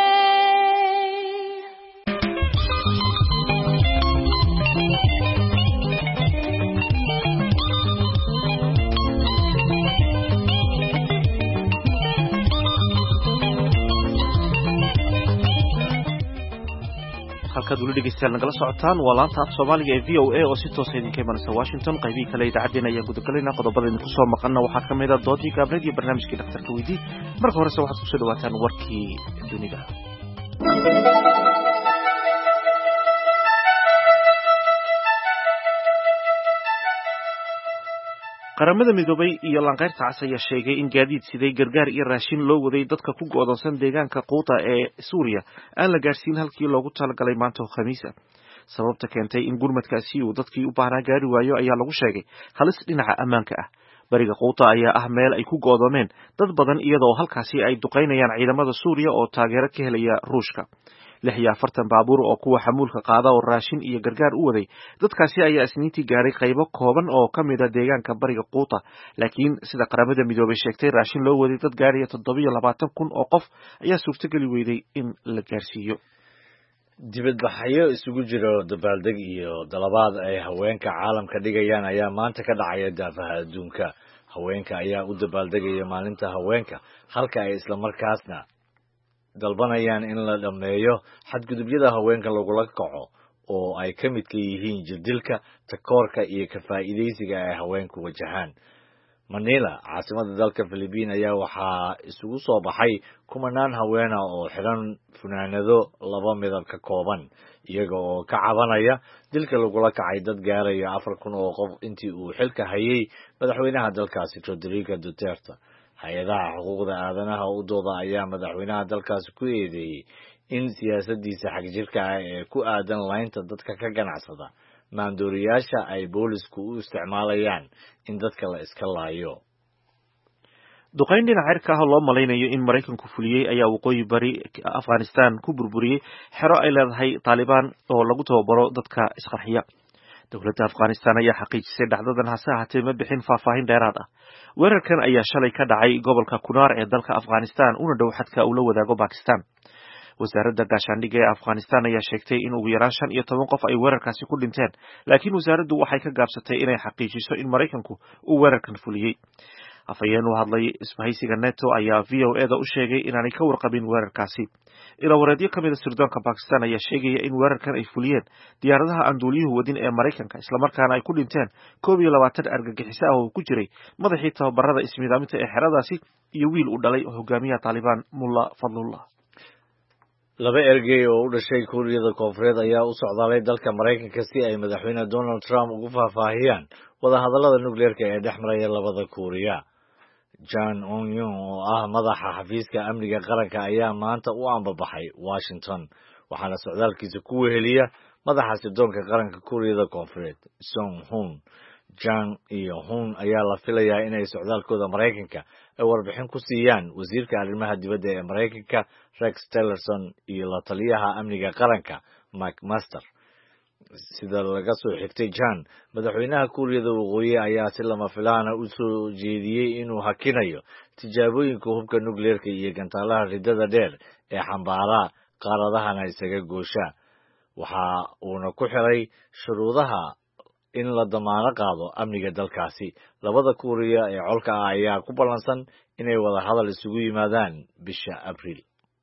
halkaad weli dhegeystayaal nagala socotaan waa laanta af Soomaaliga ee V O A oo si toos ah idinka imanaysa Washington qaybihii kale idaacadeena ayaan gudagalayna qodobada idinku soo maqana waxaa ka mid ah doodii gaabneed iyo barnaamijkii dhakhtarka weydii marka horese waxaad kusoo dhawaataan warkii dunida. qaramada midoobay iyo lanqayrta cas ayaa sheegay in gaadiid siday gargaar iyo raashin loo waday dadka ku go'doonsan deegaanka quuta ee Suuriya aan la gaarsiin halkii loogu talagalay maanta oo Khamiis ah. Sababta keentay in gurmadkaasi uu dadkii u baahnaa gaari waayo ayaa lagu sheegay halis dhinaca ammaanka ah. Bariga quuta ayaa ah meel ay ku go'doomeen dad badan iyadoo halkaasi ay duqeynayaan ciidamada Suuriya oo taageero ka helaya Ruushka. lix iyo afartan baabuur oo kuwa xamuulka qaada oo raashin iyo gargaar u waday dadkaasi ayaa isniintii gaaray qaybo kooban oo ka mid ah deegaanka bariga quuta, laakiin sida qaramada midoobay sheegtay raashin loo waday dad gaaraya toddoba iyo labaatan kun oo qof ayaa suurtageli weyday in la gaarsiiyo. dibadbaxyo isugu jira dabaaldeg iyo dalabaad ay haweenka caalamka dhigayaan ayaa maanta ka dhacaya daafaha adduunka. Haweenka ayaa u dabaaldegaya maalinta haweenka halka ay isla markaasna dalbanayaan in la dhameeyo xadgudubyada haweenka lagula kaco oo ay ka mid ka yihiin jirdilka, takoorka iyo ka faa'iideysiga ay haweenku wajahaan. Manila, caasimada dalka Philippines, ayaa waxaa isugu soo baxay kumanaan haweena oo xiran funaanado laba midab ka kooban, iyaga oo ka cabanaya dilka lagula kacay dad gaaraya afar kun oo qof intii uu xilka hayay madaxweynaha dalkaasi Rodrigo Duterte. hay-adaha xuquuqda aadanaha u dooda ayaa madaxweynaha dalkaasi ku eedeeyey in siyaasadiisa xagjirka ah ee ku aadan laynta dadka ka ganacsada maandooriyaasha ay boolisku u isticmaalayaan in dadka la iska laayo. duqeyn dhinaca cirka ah loo malaynayo in Maraykanku fuliyey ayaa waqooyi bari Afghanistan ku burburiyey xero ay leedahay Taliban oo lagu tababaro dadka isqarxiya. dowladda Afghanistan ayaa xaqiijisay dhacdadan hase ahaatee ma bixin faahfaahin dheeraad ah. weerarkan ayaa shalay ka dhacay gobolka Kunar ee dalka Afghanistan una dhow xadka uu la wadaago Pakistan. wasaaradda gaashaandhigga ee Afghanistan ayaa sheegtay in ugu yaraan shan iyo toban qof ay weerarkaasi ku dhinteen, laakiin wasaaraddu waxay ka gaabsatay inay xaqiijiso in Maraykanku uu weerarkan fuliyey. afhayeen u hadlay isbahaysiga NATO ayaa V O A da u sheegay inaanay ka warqabin weerarkaasi. ilawareedyo ka mid ah sirdoonka Pakistan ayaa sheegaya in weerarkan ay fuliyeen diyaaradaha aan duuliyuhu wadin ee Maraykanka, islamarkaana ay ku dhinteen koob iyo labaatan argagixiso ah oo ku jiray madaxii tababarada ismiidaaminta ee xeradaasi iyo wiil u dhalay hogaamiyaha Taliban Mullah Fadlullah. laba ergey oo u dhashay Kuuriyada Koonfureed ayaa u socdaalay dalka Maraykanka si ay madaxweyne Donald Trump ugu faahfaahiyaan wadahadallada nukleerka ee dhex maraya labada Kuuriya. John Onyun oo ah madaxa xafiiska amniga qaranka ayaa maanta u ambabaxay Washington, waxaana socdaalkiisa ku weheliya madaxa sirdoonka qaranka Kuuriyada Koonfureed Song Hun. John iyo Hun ayaa la filayaa inay socdaalkooda Maraykanka ay warbixin ku siiyaan wasiirka arrimaha dibadda ee Maraykanka Rex Tillerson iyo la taliyaha amniga qaranka Mike Master. sida laga soo xigtay John, madaxweynaha Kuuriyada Waqooyi ayaa si lama filaana u soo jeediyey inuu hakinayo tijaabooyinka hubka nukleerka iyo gantaalaha ridada dheer ee xambaara qaaradahana isaga goosha. waxa uuna ku xiray shuruudaha in la damaano qaado amniga dalkaasi. labada Kuuriya ee colka ah ayaa ku ballansan inay wada hadal isugu yimaadaan bisha Abriil.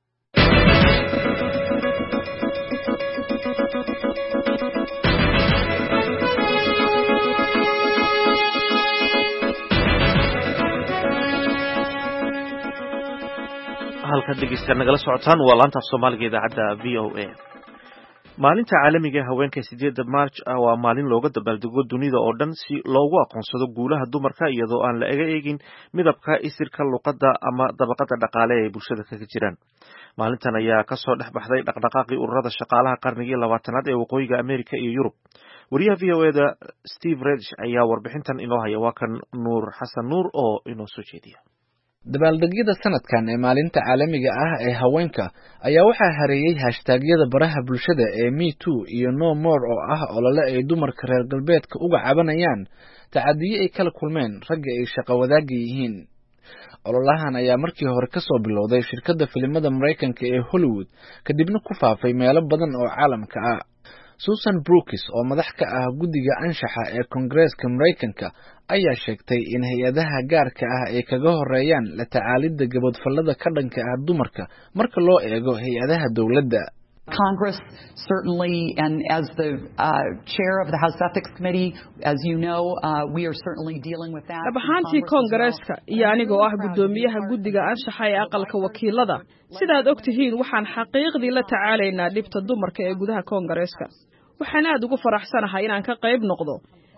halka dhegeysta nagala socotaan waa laanta af Soomaaliga idaacadda V O A. maalinta caalamiga ee haweenka sideedda March waa maalin looga dabaaldego dunida oo dhan si loogu aqoonsado guulaha dumarka iyadoo aan la ega eegin midabka, isirka, luqadda ama dabaqada dhaqaale ee bulshada kaga jiraan. maalintan ayaa ka soo dhex baxday dhaqdhaqaaqii ururada shaqaalaha qarnigii labaatanaad ee waqooyiga Ameerika iyo Yurub. wariyaha V O A da Steve Redish ayaa warbixintan inoo haya. waa kan Nuur Xasan Nuur oo inoo soo jeediya. dabaaldegyada sanadkan ee maalinta caalamiga ah ee haweenka ayaa waxaa hareeyay hashtaagyada baraha bulshada ee Me Too iyo No More oo ah olole ay dumarka reer galbeedka uga cabanayaan tacadiyo ay kala kulmeen ragga ay shaqo wadaaga yihiin. ololahan ayaa markii hore ka soo bilowday shirkadda filimada Maraykanka ee Hollywood, kadibna ku faafay meelo badan oo caalamka ah. Susan Brookes oo madax ka ah guddiga anshaxa ee Koongareeska Maraykanka ayaa sheegtay in hay-adaha gaarka ah ay kaga horeeyaan la tacaalidda gabadfallada ka dhanka ah dumarka marka loo eego hay-adaha dowladda. Congress certainly, and as the uh, chair of the House Ethics Committee, as you know, uh, we are certainly dealing with that. Abahantii Koongareeska iyo anigoo ah guddoomiyaha guddiga anshaxa ee aqalka wakiilada, sidaad ogtihiin waxaan xaqiiqdii la tacaalaynaa dhibta dumarka ee gudaha Koongareeska. waxaan aad ugu faraxsanahay inaan ka qayb noqdo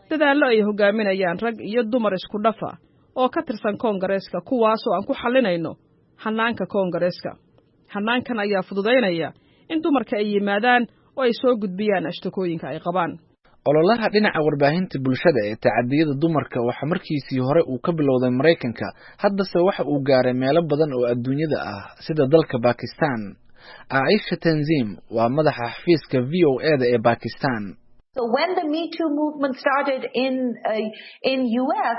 dadaallo ay hogaaminayaan rag iyo dumar isku dhafa oo ka tirsan koongareeska kuwaasoo aan ku xallinayno hannaanka koongareeska hannaankan ayaa fududaynaya in dumarka ay yimaadaan oo ay soo gudbiyaan ashtakooyinka ay qabaan ololaha dhinaca warbaahinta bulshada ee tacadiyada dumarka waxa markiisii hore uu ka bilowday Mareykanka haddase waxa uu gaaray meelo badan oo adduunyada ah sida dalka Pakistan. Aisha Tanzim waa madaxa xafiiska V O A da ee Pakistan. So when the Me Too movement started in uh, in U S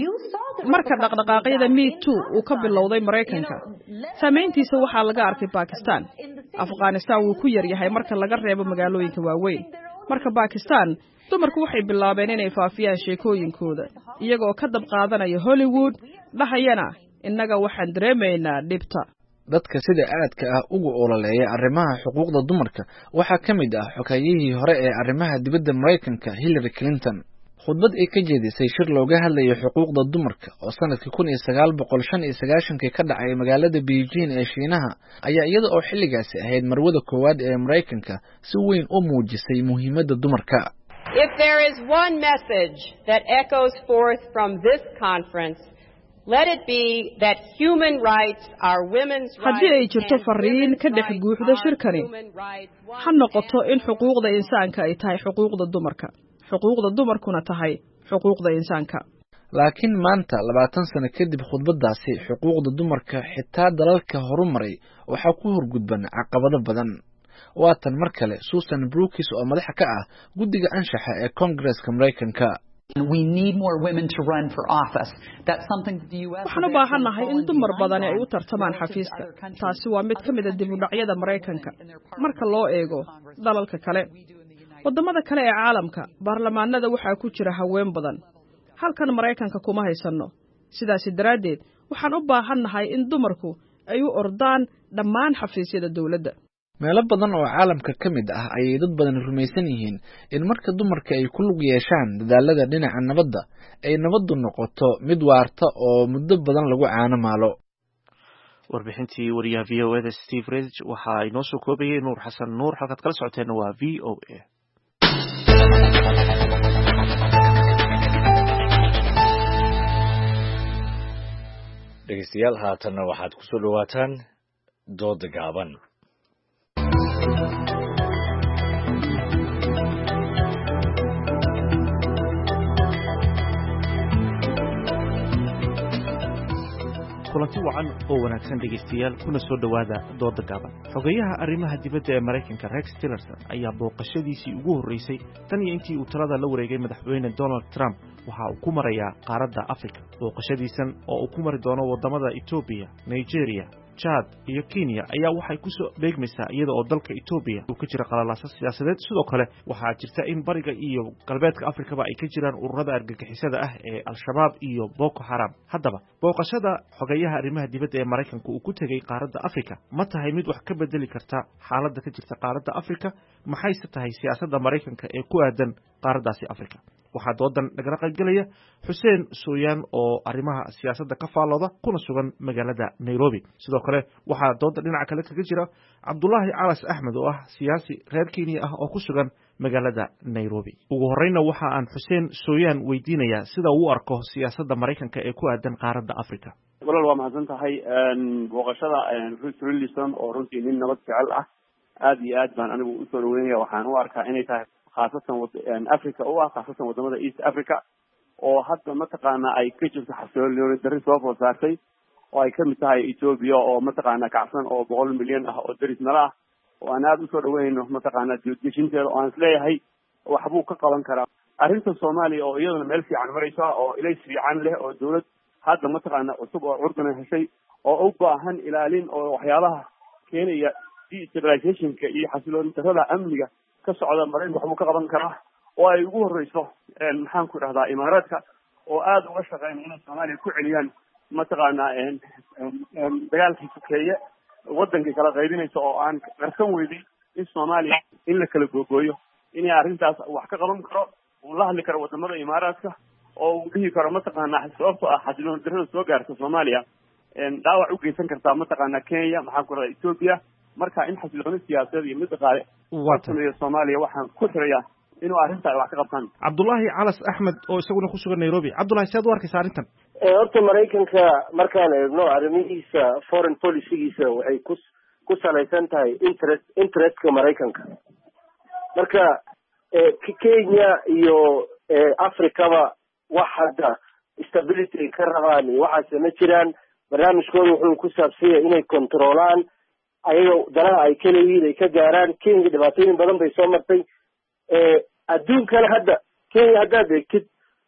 marka dhaqdhaqaaqyada Me Too uu ka bilowday Mareykanka saameyntiisa waxaa laga arkay Pakistan. Afghanistan wuu ku yar yahay marka laga reebo magaalooyinka waaweyn. marka Pakistan dumarku waxay bilaabeen inay faafiyaan sheekooyinkooda iyagoo ka dab qaadanaya Hollywood dhahayana innaga waxaan dareemaynaa dhibta. dadka sida aadka ah ugu ololeeya arrimaha xuquuqda dumarka waxaa ka mid ah xogayihii hore ee arrimaha dibadda Mareykanka Hillary Clinton. khudbad ay ka jeedisay shir looga hadlayo xuquuqda dumarka oo sanadkii kun iyo sagaal boqol shan iyo sagaashan ka dhacay magaalada Beijing ee Shiinaha ayaa iyada oo xilligaasi ahayd marwada koowaad ee Mareykanka si weyn u muujisay muhiimadda dumarka. If there is one message that echoes forth from this conference, let it be that human rights are women's rights. haddii ay jirto fariin ka dhex guuxda shirkani ha noqoto in xuquuqda insaanka ay tahay xuquuqda dumarka xuquuqda dumarkuna tahay xuquuqda insaanka. laakiin maanta labaatan sano kadib khudbadaasi xuquuqda dumarka xitaa dalalka horumaray waxa ku horgudban caqabado badan. waatan mar kale Susan Brookes oo madax ka ah guddiga anshaxa ee Congress-ka Mareykanka. We need more women to run for office. That's something the U S waxaan u baahanahay in dumar badan ay u tartamaan xafiiska. taasi waa mid ka mid ah dib u dhacyada Mareykanka marka loo eego dalalka kale. wadamada kale ee caalamka baarlamaanada waxaa ku jira haween badan halkan Mareykanka kuma haysano sidaas daraadeed waxaan u baahanahay in dumarku ay u ordaan dhammaan xafiisyada dawladda. meelo badan oo caalamka ka mid ah ayay dad badan rumaysan yihiin in marka dumarka ay ku lug yeeshaan dadaalada dhinaca nabadda ay nabaddu noqoto mid waarta oo muddo badan lagu caano maalo. warbixintii wariyaha V O A da Steve Ridge waxa ay noo soo koobayay Nuur Xasan Nuur halkaad kala socoteen waa V O A. dhegeystayaal haatanna waxaad ku soo dhawaataan dooda gaaban. kulanti wacan oo wanaagsan dhegeystayaal kuna soo dhawaada dooda gaaban. xogayaha arrimaha dibadda ee Mareykanka Rex Tillerson ayaa booqashadiisii ugu horeysay tan iyo intii uu talada la wareegay madaxweyne Donald Trump waxa uu ku marayaa qaaradda Afrika. booqashadiisan oo uu ku mari doono wadamada Ethiopia, Nigeria, Chad iyo Kenya ayaa waxay ku soo beegmaysaa iyada oo dalka Ethiopia uu ka jira qalalaasa siyaasadeed. sidoo kale waxaa jirta in bariga iyo galbeedka Afrikaba ay ka jiraan ururada argagixisada ah ee Al-Shabaab iyo Boko Haram. haddaba booqashada xogayaha arrimaha dibadda ee Mareykanka uu ku tegay qaaradda Afrika ma tahay mid wax ka bedeli karta xaaladda ka jirta qaaradda Afrika? maxayse tahay siyaasadda Mareykanka ee ku aadan qaaraddaasi Afrika? waxaa doodan nagala qaybgalaya Xuseen Sooyaan oo arrimaha siyaasadda ka faalooda kuna sugan magaalada Nairobi. sidoo kale waxaa dooda dhinaca kale kaga jira Cabdullaahi Calas Axmed oo ah siyaasi reer Kenya ah oo ku sugan magaalada Nairobi. ugu horeyna waxa aan Xuseen Sooyaan weydiinayaa sida uu u arko siyaasadda Mareykanka ee ku aadan qaaradda Afrika. walaal waa mahadsan tahay booqashada Rex Tillerson oo runtii nin nabad jecel ah aad iyo aad baan anigu u soo dhaweynaya. waxaan u arkaa inay tahay khaasatan Africa oo ah khaasatan wadamada East Africa oo hadda mataqaana ay ka jirto xasilooni darri soo food saartay oo ay kamid tahay Ethiopia oo mataqaana kacsan oo boqol milyan ah oo daris nala ah oo aan aad u soo dhaweynayno mataqaana dibadejinteeda oo aan isleeyahay waxbuu ka qaban karaa. arrinta Soomaaliya oo iyadana meel fiican maraysa oo ilays fiican leh oo dawlad hadda mataqaana cusub oo curdana heshay oo u baahan ilaalin oo waxyaabaha keenaya destabilizationka iyo xasilooni darrada amniga ka socda Mareykanka waxbuu ka qaban karaa oo ay ugu horeyso maxaan ku dhahdaa Imaaraadka oo aad uga shaqeynaya inay Soomaaliya ku celiyaan mataqaana dagaalkii sokeeye wadankii kala qaybinaysa oo aan qarsan weydii in Soomaaliya in la kala googooyo inay arrintaas wax ka qaban karo uu la hadli karo wadamada Imaaraadka oo uu dhihi karo mataqaana sababtoo ah xasilooni darrada soo gaarta Soomaaliya dhaawac u geysan kartaa mataqaana Kenya maxaan ku dhahdaa Ethiopia. marka in xasilooni siyaasadeed iyo mid dhaqaale wadanka Soomaaliya waxaan ku xirayaa inuu arrinta wax ka qabtaan. cabdullaahi calas axmed oo isaguna ku sugan nairobi. cabdullahi siaad u arkaysa arrintan? horta maraykanka markaan eegno arrimihiisa foreign policygiisa waxay ku ku salaysan tahay interest interestka maraykanka. marka kenya iyo africaba wax hadda stability ay ka rabaan iyo waxaase ma jiraan. barnaamijkooda wuxuu ku saabsan yahay inay controlaan ayaga danaha ay ka leeyihiin ay ka gaaraan. kenya dhibaatooyin badan bay soo martay. adduunkana hadda kenya haddaad eegtid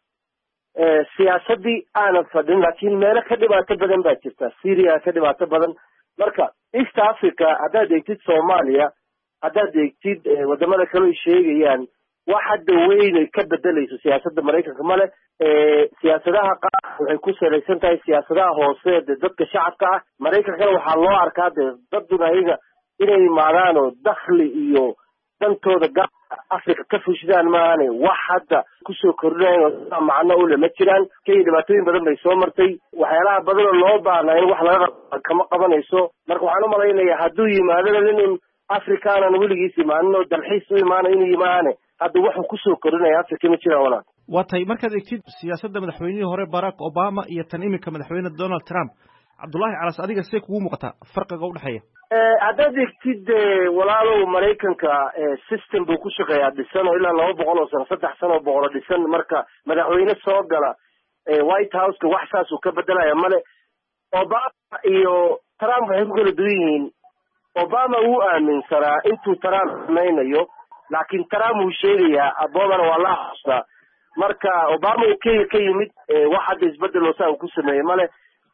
siyaasadii aanan fadhin laakiin meelo ka dhibaato badan baa jirta. syria ka dhibaato badan. marka east africa haddaad eegtid soomaaliya haddaad eegtid wadamada kale ay sheegayaan wax hadda weyn ay ka bedelayso siyaasadda maraykanka male. siyaasadaha qaar waxay ku salaysan tahay siyaasadaha hoose de dadka shacabka ah. maraykankana waxaa loo arkaa de daduna ayaga inay imaadaan oo dakhli iyo dantooda ga africa ka fushidaan maahane wax hadda kusoo kordhinayan oo macno ule ma jiraan. kenya dhibaatooyin badan bay soo martay. waxyaalaha badanoo loo baahna in wax laga kama qabanayso. marka waxaan umalaynaya hadduu yimaadona nin africaanan weligiis imaanin oo dalxiis u imaana inuu yimaane hadda waxuu kusoo kordhinaya africa ma jiraan walaal. waa tahay markaad egtid siyaasadda madaxweynihii hore barack obama iyo tan iminka madaxweyne donald trump, cabdullaahi calas adiga see kugu muuqataa farqiga udhexeeya? haddaad egtid walaalow maraykanka system buu ku shaqeeyaa dhisan oo ilaa laba boqol oo sano saddex sano oo boqolo dhisan. marka madaxweyne soo gala white houseka wax saasuu ka bedelaya male. obama iyo trump waxay ku kala duwan yihiin. obama wuu aaminsanaa intuu trump samaynayo laakiin trump wuu sheegayaa obamana waa la xustaa. marka obama uu kenya ka yimid wax hadda isbedel oo saa uu ku sameeyey male.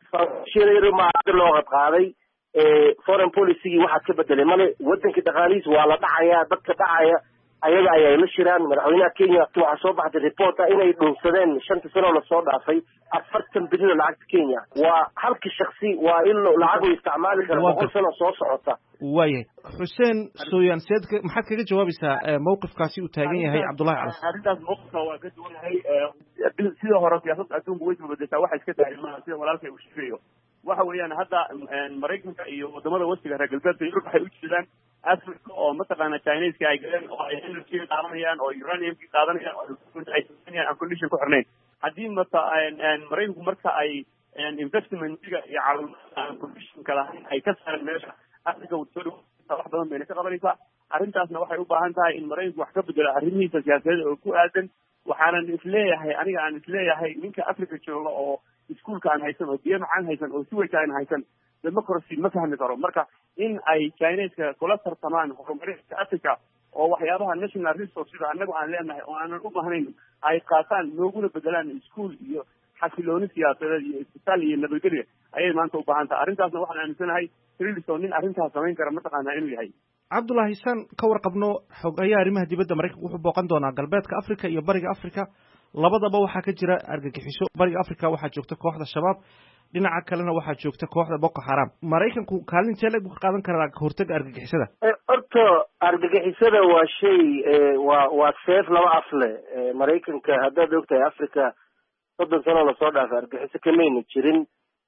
maada loo qadqaaday foreign policygii waxaad ka bedelay male. wadankii dhaqaalihiis waa la dhacaya dadka dhacaya ayaga ayay la shiraan. madaxweynaha kenya waxaa soo baxday report ah inay dhunsadeen shantii sano lasoo dhaafay afartan bilyan oo lacagta kenya. waa halkii shaksi waa in lacag u isticmaali kara boqol sano soo socota. waayahay xuseen sooyaan seed maxaad kaga jawaabaysaa mawqifkaasi uu taagan yahay cabdullahi calas? arrintaas mawqifka waa ka duwan yahay. sida hore siyaasadda adduunka way isbedeshaa waxay iska tahay maaha sida walaalkay uu sheegayo. waxa weeyaan hadda maraykanka iyo wadamada wasiga reer galbeedka yurub waxay u jeedaan africa oo mataqaana chineska ay galeen oo ay energy qaadanayaan oo uraniumki qaadanayaan oo ay sameynayaan aan condition ku xirnayn. haddii mata maraykanku marka ay investmentiga iyo caalamada aan conditionka lahayn ay ka saareen meesha africa wuxuu wax badan bayna ka qabanaysaa. arrintaasna waxay u baahan tahay in maraykanku wax ka bedelo arrimihiisa siyaasadeed oo ku aadan. waxaanan isleeyahay aniga aan isleeyahay ninka africa jooga oo iskuolka aan haysan oo biyo macaan haysan oo siwayka aan haysan democracy ma fahmi karo. marka in ay chineska kula tartamaan horumarinta africa oo waxyaabaha national resource sida annagu aan leenahay oo aanan u baahnayn ay qaataan nooguna bedelaan iskuol iyo xasilooni siyaasadeed iyo isbitaal iyo nabadgelya ayay maanta u baahan tahay. arrintaasna waxaan aaminsanahay trilison nin arrintaas samayn kara mataqaanaa inuu yahay. cabdullaahi saan ka warqabno xogayaa arrimaha dibadda maraykanka wuxuu booqan doonaa galbeedka africa iyo bariga africa. labadaba waxaa ka jira argagixiso. bariga africa waxaa joogta kooxda shabaab, dhinaca kalena waxaa joogta kooxda boko haram. maraykanku kaalintee leg buu ka qaadan karaa kahortaga argagixisada? horta argagixisada waa shay waa waa seef laba af leh. maraykanka haddaad ogtahay africa soddon sano lasoo dhaafay argagixiso kamayna jirin.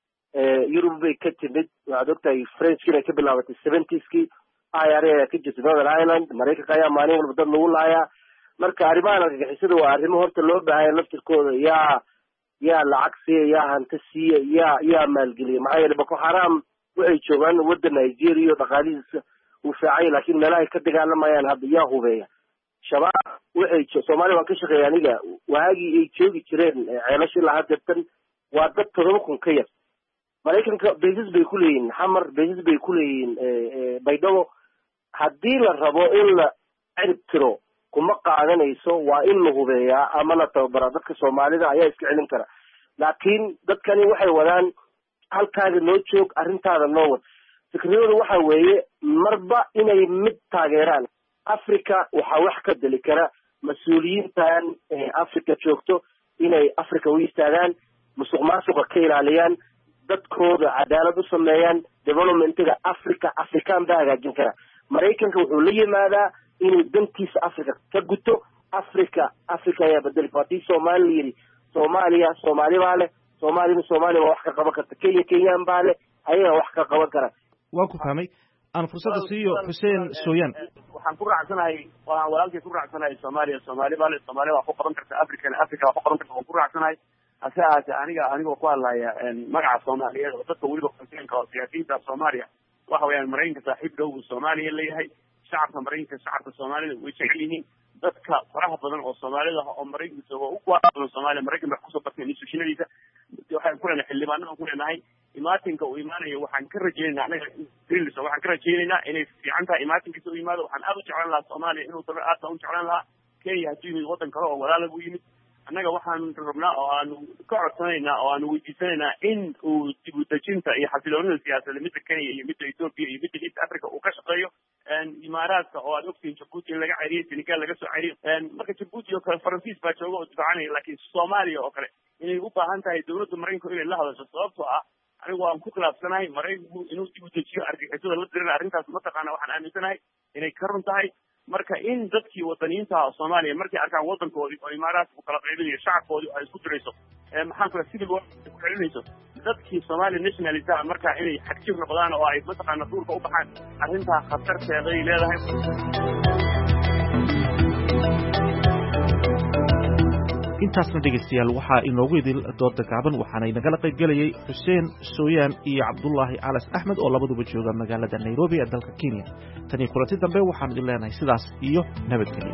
yurub bay ka timid. waxaad ogtahay frenchkina ay ka bilaabatay seventieskii. i r a ayaa ka jirta northern ireland. maraykanka ayaa maalin walba dad lagu laayaa. marka arrimahan argagixisada waa arrimo horta loo baahaya laftirkooda yaa yaa lacag siiya yaa hanti siiya yaa yaa maalgeliya. maxaa yeele boko haram waxay joogaan wadda nigeria o dhaqaalihiisa uu fiicay laakiin meelahay ka dagaalamayaan hadda yaa hubeeya. shabaab waxay soomaaliya waan ka shaqeeya aniga waagii ay joogi jireen ceelashii lahaa dirtan waa dad todoba kun ka yar. maraykanka basis bay ku leeyihiin xamar basis bay ku leeyihiin baydhabo. haddii la rabo in la cirib tiro kuma qaadanayso waa in la hubeeyaa ama la tababara. dadka soomaalida ayaa iska celin kara. laakiin dadkani waxay wadaan halkaaga noo joog arrintaada noo wad. fikradooda waxa weeye marba inay mid taageeraan. africa waxaa wax ka deli kara mas-uuliyiintan africa joogto inay africa u istaagaan, musuq maasuqa ka ilaaliyaan, dadkooda cadaalad u sameeyaan. developmentiga africa african baa hagaajin kara. maraykanka wuxuu la yimaadaa inuu dantiisa africa ka guto. africa africa ayaa bedeli. haddii soomaali la yidhi soomaaliya soomaali baa leh. soomaalina soomaaliya waa wax ka qaban karta. kenya kenyaan baa leh. ayagaa wax ka qaban kara. waan ku fahmay. aan fursadda siiyo xuseen sooyaan. waxaan ku raacsanahay waxaan walaalkay ku raacsanahay Soomaaliya Soomaali baa Soomaaliya waa ku qaban karta African Africa waa ku qaban karta ku raacsanahay hase ahaatee aniga anigoo ku hadlaya magaca Soomaaliyeed oo dadka weliba kontinka oo siyaasiyiinta Soomaaliya waxa weeyaan Mareykanka saaxiib dhow uu Soomaaliya leeyahay shacabka Mareykanka shacabka Soomaalida way jecel yihiin dadka faraha badan oo Soomaalida oo Mareykanka soo u qaado Soomaaliya Mareykanka wax ku soo bartay institutionadiisa waxaan ku leenahay xildhibaanada ku leenahay imaatinka uu imaanayo waxaan ka rajaynaynaa anaga Greenland waxaan ka rajaynaynaa inay fiican tahay imaatinkiisa uu imaado waxaan aad u jeclaan lahaa Soomaaliya inuu tabar aad u jeclaan lahaa Kenya haddii yimid waddan kale oo walaal ugu yimid annaga waxaan rabnaa oo aanu ka codsanaynaa oo aanu weydiisanaynaa in uu dib u dejinta iyo xasiloonida siyaasadda midda Kenya iyo midda Ethiopia iyo midda East Africa uu ka shaqeeyo imaaraadka oo aad ogtiin Djibouti in laga ceyriyay Senegal laga soo ceyriyay marka Djibouti oo kale Faransiis baa jooga oo difaacanaya laakiin Soomaaliya oo kale inay u baahan tahay dawladda Mareykanka inay la hadasho sababtoo ah anigu waan ku khilaafsanahay Mareykanku inuu dib u dejiyo argagixisada la dirina arrintaas ma taqaana waxaan aaminsanahay inay ka run tahay marka in dadkii wadaniinta Soomaaliya markay arkaan wadankoodii oo imaaraadka ku kala qaybinayo shacabkoodii ay isku dirayso ee maxaan kula civil war ku xelinayso dadkii Soomaali nationalista marka inay xagjir noqdaan oo ay mataqaana duurka u baxaan arrintaa khatarteeda ay leedahay. intaasna dhegeystayaal waxaa inoogu idil dooda gaaban waxaana inagala qayb gelayay xuseen sooyaan iyo cabdullaahi calas axmed oo labaduba jooga magaalada nairobi ee dalka kenya tan iyo kulanti dambe waxaan idin leenahay sidaas iyo nabadgelyo.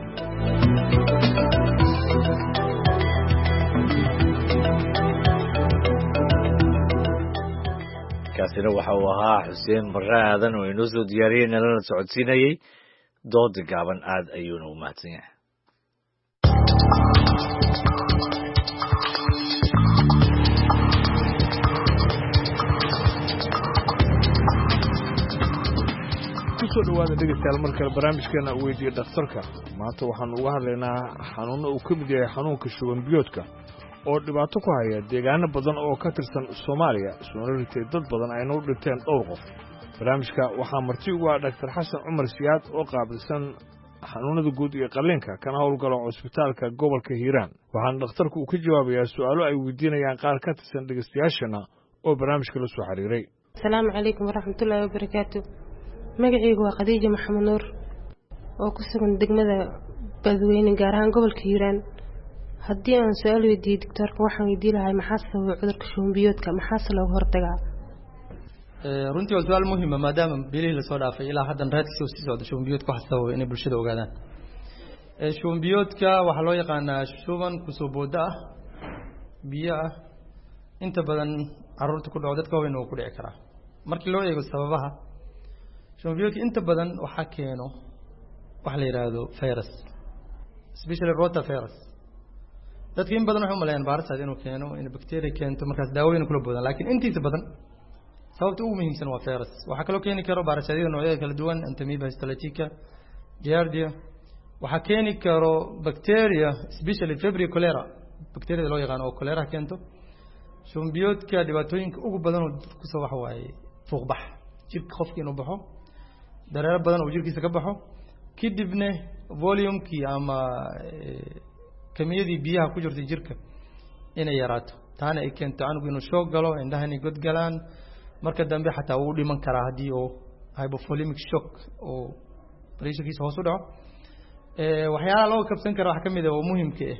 kaasina waxa uu ahaa xuseen barre aadan oo inoo soo diyaariyey nalana socodsiinayey dooda gaaban aad ayuuna u mahadsan yahay. kusoo dhawaada dhegeystayaal markale barnaamijkeena weydiiya dhakhtarka maanta waxaanu uga hadlaynaa xanuunno uu ka mid yahay xanuunka shuban biyoodka oo dhibaato ku haya deegaano badan oo ka tirsan Soomaaliya soo ritay dad badan ayna u dhinteen dhowr qof. barnaamijka waxaa marti ugu ah Dr. Xasan Cumar Siyaad oo qaabilsan xanuunada guud iyo qalliinka kana howlgala cusbitaalka gobolka Hiiraan. waxaan dhakhtarku uu ka jawaabayaa su'aalo ay weydiinayaan qaar ka tirsan dhegeystayaashana oo barnaamijka la soo xiriiray. Assalaamu calaykum waraxmatullaahi wabarakaatuh. magacaygu waa Khadiija Maxamed Nuur oo ku sugan degmada Badweyne gaar ahaan gobolka Hiiraan. haddii aan su'aal weydiiyo doctorka waxaan weydiin lahaa maxaa sababa cudurka shuban biyoodka maxaa looga hortagaa? ee runtii waa su'aal muhiim ah maadaama bilihii la soo dhaafay ilaa hadda raadkiisa uu sii socdo shuban biyoodka waxa sababa inay bulshada ogaadaan. ee shuban biyoodka waxa loo yaqaanaa shuban kusoo booda ah biyo ah inta badan carruurta ku dhaco dadka weyn oo ku dhici kara. markii loo eego sababaha shuban biyoodka inta badan waxa keeno waxa la yiraahdo virus especially rotavirus. dadka in badan waxay u maleeyaan virus inuu keeno in bacteria keento markaas daawooyin kula boodaan laakiin intiisa badan sababta ugu muhiimsan waa virus. waxa kale oo keeni karo virusyada noocyada kala duwan Amoeba histolytica Giardia waxa keeni karo bacteria especially Vibrio cholera bacteria loo yaqaan oo cholera keento. shuban biyoodka dhibaatooyinka ugu badan oo dadku soo wax waaye fuuq bax jirka qofka inuu baxo dareere badan oo jirkiisa ka baxo kadibna volume-kii ama kamiyadii biyaha ku jirtay jirka inay yaraato taana ay keento canugu inuu shoog galo indhaha inay god galaan marka dambe xataa uu dhiman karaa haddii uu hypovolemic shock oo pressurekiisa hoos u dhaco. ee waxyaalaha loo kabsan karo waxa ka mid ah oo muhiimka ah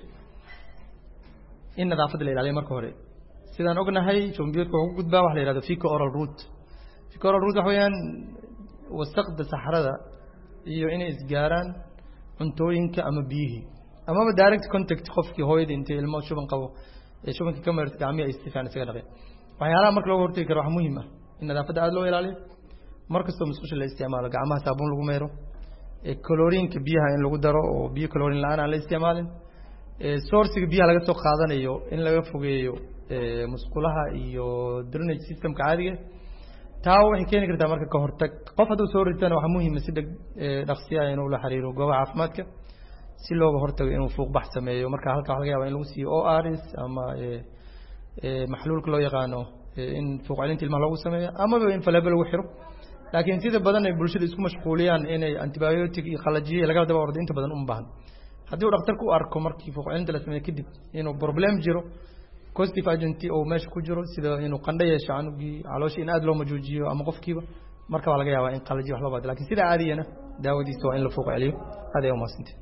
in nadaafadda la ilaaliyo marka hore. sidaan ognahay shuban biyoodka wuxuu ku gudbaa waxa la yiraahdo fecal oral route. fecal oral route waxa weeyaan wasaqda saxarada iyo inay isgaaraan cuntooyinka ama biyihii amaba direct contact qofkii hooyada intay ilmo shuban qabo ee shubanka ka martay gacmihi istifaan isaga dhaqay. waxyaalaha marka loo hortagi karo waxa muhiim ah in nadaafadda aad loo ilaaliyo markastoo musqusha la isticmaalo gacmaha saabuun lagu meero ee chlorine-ka biyaha in lagu daro oo biyo chlorine la'aan aan la isticmaalin. ee source-ga biyaha laga soo qaadanayo in laga fogeeyo ee musqulaha iyo drainage system-ka caadiga taa waxay keeni kartaa marka ka hortag. qof hadduu soo ritana waxa muhiim ah si dhaqsiya inuu la xiriiro goobaha caafimaadka si looga hortago inuu fuuq bax sameeyo. marka halka waxa laga yaabaa in lagu siiyo O R S ama ee ee maxluulka loo yaqaano in fuuq celinta ilmaha lagu sameeyo ama in falaba lagu xiro. laakiin sida badan ay bulshada isku mashquuliyaan inay antibiotic iyo qalajiye laga daba ordo inta badan uma baahan. haddii uu dhakhtarku u arko markii fuuq celinta la sameeyo kadib inuu problem jiro causative agent oo meesha ku jiro sida inuu qandho yeesho canugii calooshii in aad loo majoojiyo ama qofkiiba marka waa laga yaabaa in qalaji wax loo baado laakiin sida caadiyana daawadiisa waa in la fooq celiyo aad ay u maasantay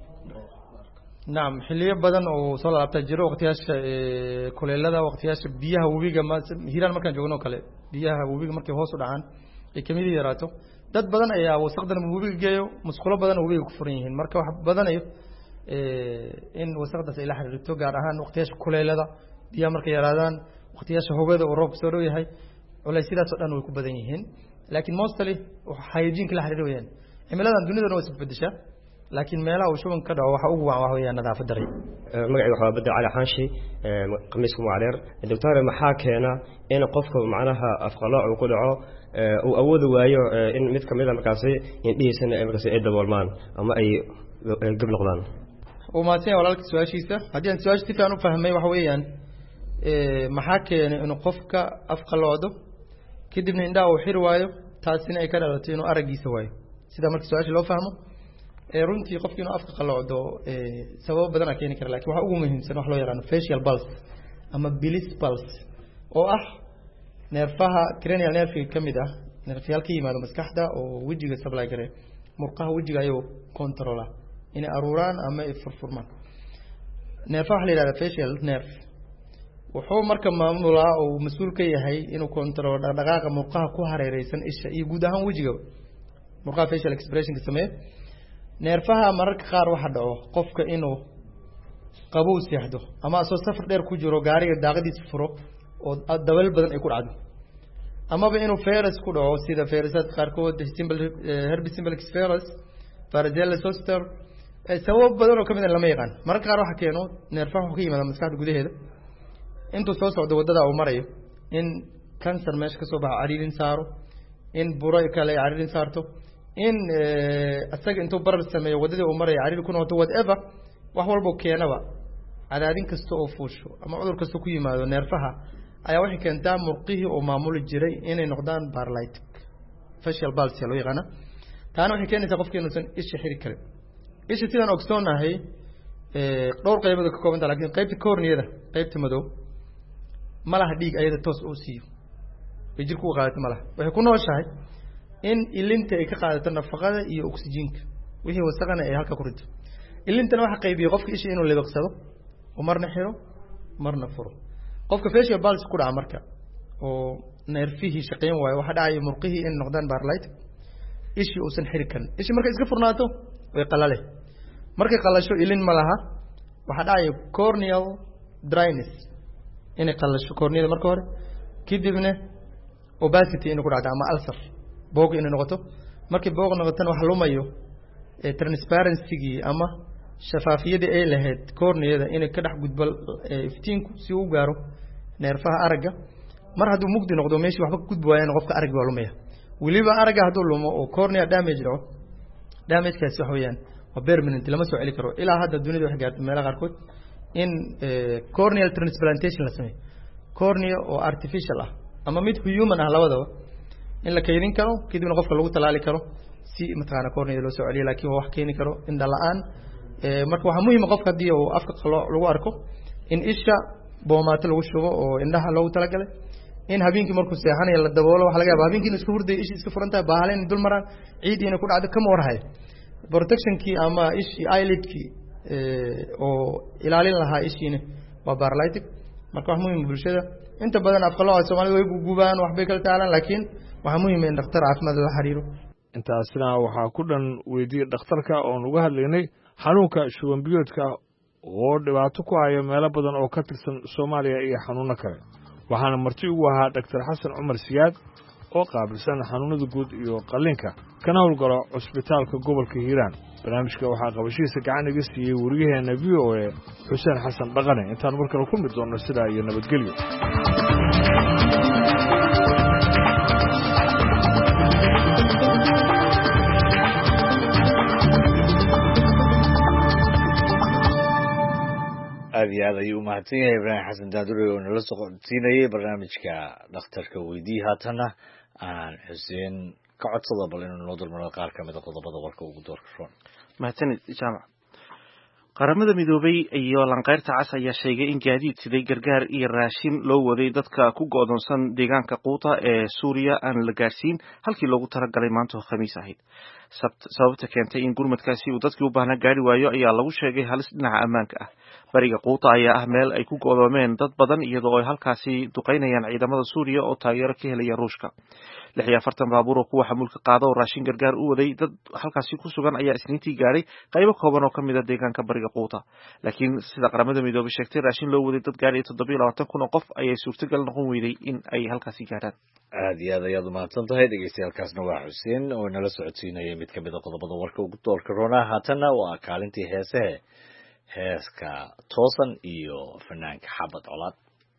نعم xilliyo badan oo soo laabta jiro waqtiyaasha kuleelada waqtiyaasha biyaha webiga hiiraan markaan joogno kale biyaha webiga markay hoos u dhacaan ay kamid yaraato dad badan ayaa wasaqdan webiga geeyo musqulo badan webiga ku furan yihiin marka wax badanayo in wasaqdaas ay la xiriirto gaar ahaan waqtiyaasha kuleelada biyaha markay yaraadaan waqtiyaasha hogada oo roobka soo dhow yahay culaysidaas oo dhan way ku badan yihiin laakiin mostly hygiene la xiriir weeyaan cimiladan dunida oo isbedesha laakiin meelaha uu shuban ka dhaco waxa ugu wacan waxa weeyaan nadaafad darri magacayga waxa badda cali xanshi qamiisku macleer doctor maxaa keena in qofka macnaha afqalooc uu ku dhaco uu awood waayo in mid kamid ah markaas indhihiisana ay markaas ay daboolmaan ama ay gab noqdaan oo maasee walaalka su'aashiisa haddii aan su'aasha si fiican u fahmay waxa weeyaan maxaa keena in qofka afqaloodo kadibna indhaha uu xir waayo taasina ay ka dhalato inuu aragiisa waayo sida markii su'aasha loo fahmo runtii qofkii inuu afka qalloocdo sababo badan ay keeni kara laakiin waxa ugu muhiimsan wax loo yaqaan facial pulse ama bilis pulse oo ah neerfaha cranial nerve kamid ah neerfayaal ka yimaado maskaxda oo wajiga supply gare murqaha wajiga ayuu controla inay aruuraan ama ay furfurmaan neerfaha waxa la yidhahdaa facial nerve wuxuu marka maamulaa oo mas-uul ka yahay inuu controlo dhaqdhaqaaqa murqaha ku hareereysan isha iyo guud ahaan wajiga murqaha facial expression ka sameeya neerfaha mararka qaar waxa dhaco qofka inuu qabow seexdo ama soo safar dheer ku jiro gaariga daaqadiisa furo oo dabal badan ay ku dhacdo ama ba inuu virus ku dhaco sida virusaad qaarkood simple herpes simplex virus varicella zoster sabab badan oo kamid ah lama yaqaan mararka qaar waxa keeno neerfaha ku yimaada maskaxda gudaheeda intuu soo socdo wadada uu marayo in cancer meesha ka soo baxa cariirin saaro in buro kale cariirin saarto in asaga intuu barar sameeyo wadadii uu maray cariir ku noqoto whatever wax walba keenaba cadaadin kasta oo fuusho ama cudur kasta ku yimaado neerfaha ayaa waxay keentaa murqihii oo maamuli jiray inay noqdaan paralytic facial pulse loo yaqaan taana waxay keenaysaa qofkii inuusan isha xiri karin isha sidaan ogsoonahay dhowr qaybood ka kooban tahay laakiin qaybta corneada qaybta madow malaha dhiig ayada toos oo siiyo way jirku qaadato malaha waxay ku nooshahay in ilinta ay ka qaadato nafaqada iyo oksijiinka wixii wasaqana ay halka ku rito ilintana waxa qaybiyo qofka isha inuu leebaqsado oo marna xiro marna furo qofka facial pulse ku dhaca marka oo neerfihi shaqeyn waayo waxa dhacay murqihii in noqdaan paralytic ishi oo san xiri kan ishi marka iska furnaato way qalale markay qalasho ilin malaha waxa dhacay corneal dryness in qalasho corneada marka hore kidibna obesity in ku dhacdo ama ulcer boog in noqoto markii boog noqotana wax lumayo ee transparency ama shafaafiyada ay lahayd corneada in ka dhex gudbal iftiinku si uu gaaro neerfaha aragga mar hadduu mugdi noqdo meeshii waxba ka gudbwaayeen qofka aragga waa lumaya waliba aragga hadduu lumo oo cornea damage dhaco damage kaasi wax weeyaan waa permanent lama soo celi karo ilaa hadda dunida wax gaartay meelaha qaarkood in corneal transplantation la sameeyo cornea oo artificial ah ama mid human ah labadaba in la kaydin karo kadibna qofka lagu talaali karo si mataqaana cornea loo soo celiyo laakiin wax keeni karo in dhalaan ee marka waxa muhiim ah qofka hadii uu afka qalo lagu arko in isha boomaato lagu shubo oo indhaha loogu talagalay in habeenkii markuu seexanayo la daboolo waxa laga yaabaa habeenkii isku hurday isha iska furan tahay baahaleen dul maraan ciidiina ku dhacdo kama warhayo protection ki ama ishi eyelid ki ee oo ilaalin lahaa ishiina waa paralytic marka wax muhiim bulshada inta badan afqalooca Soomaalidu way gubaan wax bay kala taalan laakiin waxa muhiim in dhakhtar caafimaad la xiriiro intaasina waxaa ku dhan weydiiyay dhakhtarka oo uga hadlaynay xanuunka shuban biyoodka oo dhibaato ku haya meelo badan oo ka tirsan Soomaaliya iyo xanuuno kale waxaana marti ugu ahaa Dr. Xasan Cumar Siyaad oo qaabilsan xanuunada guud iyo qalliinka kana howlgala cusbitaalka gobolka Hiiraan barnaamijka waxaa qabashiisa gacan iga siiyay wariyaheena V O A Xuseen Xasan Dhaqane intaan mar kale ku mid doono sidaa iyo nabadgelyo aad iyo aad ayuu umahadsan yahay ibraahim xasan daadure oo nala socodsiinayay barnaamijka dhakhtarka weydii haatana aan xuseen ka codsada bal inuu noo dulmaro qaar ka mid a qodobada warka ugu doorka roon mahadsanid jaamac qaramada midoobay iyo lanqeyrta cas ayaa sheegay in gaadiid siday gargaar iyo raashin loo waday dadka ku go'doonsan deegaanka quuta ee Suuriya aan la gaarsiin halkii loogu talagalay maanta oo Khamiis ahayd. Sababta keentay in gurmadkaasi uu dadkii u baahnaa gaari waayo ayaa lagu sheegay halis dhinaca ammaanka ah. Bariga quuta ayaa ah meel ay ku go'doomeen dad badan iyadoo ay halkaasi duqeynayaan ciidamada Suuriya oo taageero ka helaya Ruushka. lix iyo afartan baabuur oo kuwa xamuulka qaada oo raashin gargaar u waday dad halkaasi ku sugan ayaa isniintii gaaray qaybo kooban oo ka mid ah deegaanka bariga quuta. Laakiin sida qaramada midoobay sheegtay raashin loo waday dad gaari toddoba iyo labaatan kun oo qof ayay suurtagal noqon weyday in ay halkaasi gaaraan. aad iyo aad ayaad umahadsan tahay dhegeystayaaalkaasna waa xuseen oo nala socodsiinayay mid ka mid a qodobada warka ugu doorka roona. haatanna waa kaalintii heesehe heeska toosan iyo fanaanka xabad colaad.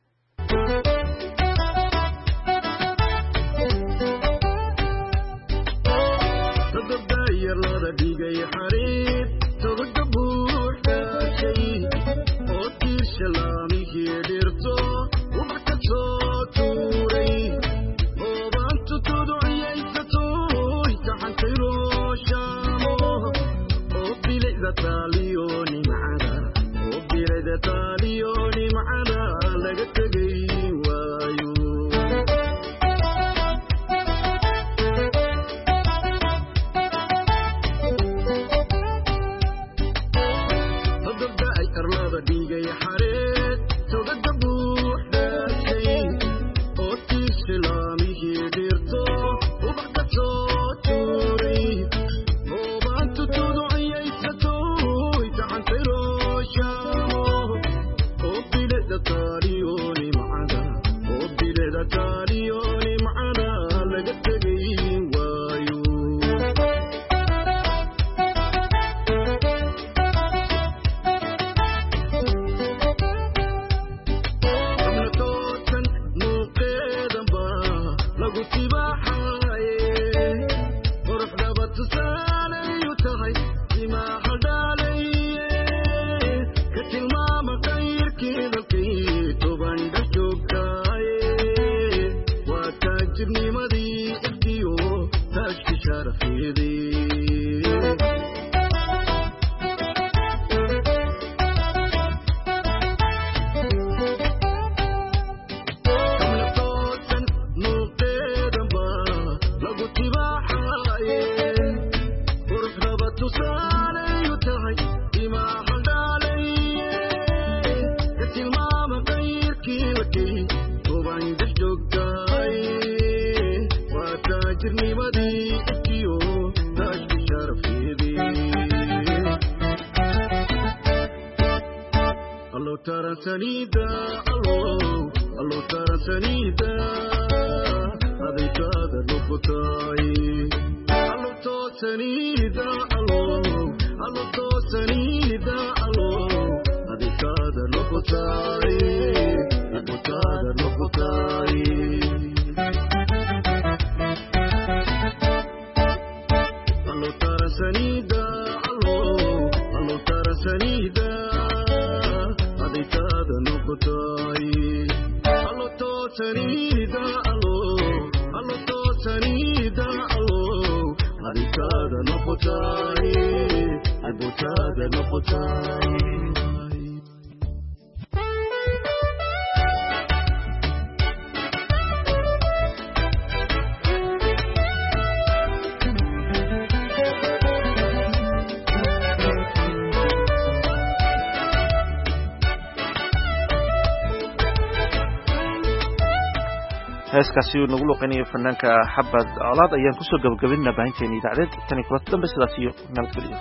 heeskaasi uu nagu luqeynaya fanaanka xabad colaad ayaan kusoo gabagabinaa baahinteena idaacadeed tan iyo kulanta dambe sidaas iyo nabadgelyo.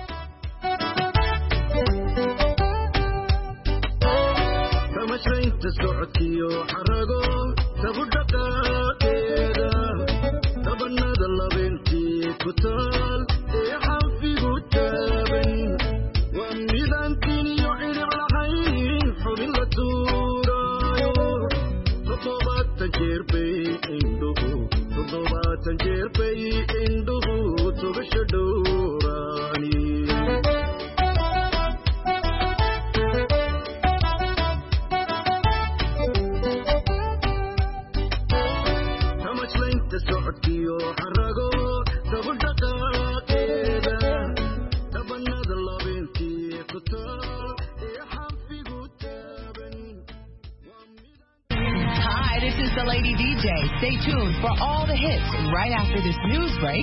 tamashaynta socodkiyo xarago tabu dhaqaaqeeda tabanada labeentii ku taal ee xanfigu taaban waa midaantiin iyo cirib lahayn xubin la tuuraayo toddobaatan jeer bay indhuhu toddobaatan jeer bay indhuhu togasha dhowraani socodkiyo xarago tabu dhaqaaqeeda tabanada labeentii ku taal tuned for all the hits right after this news break.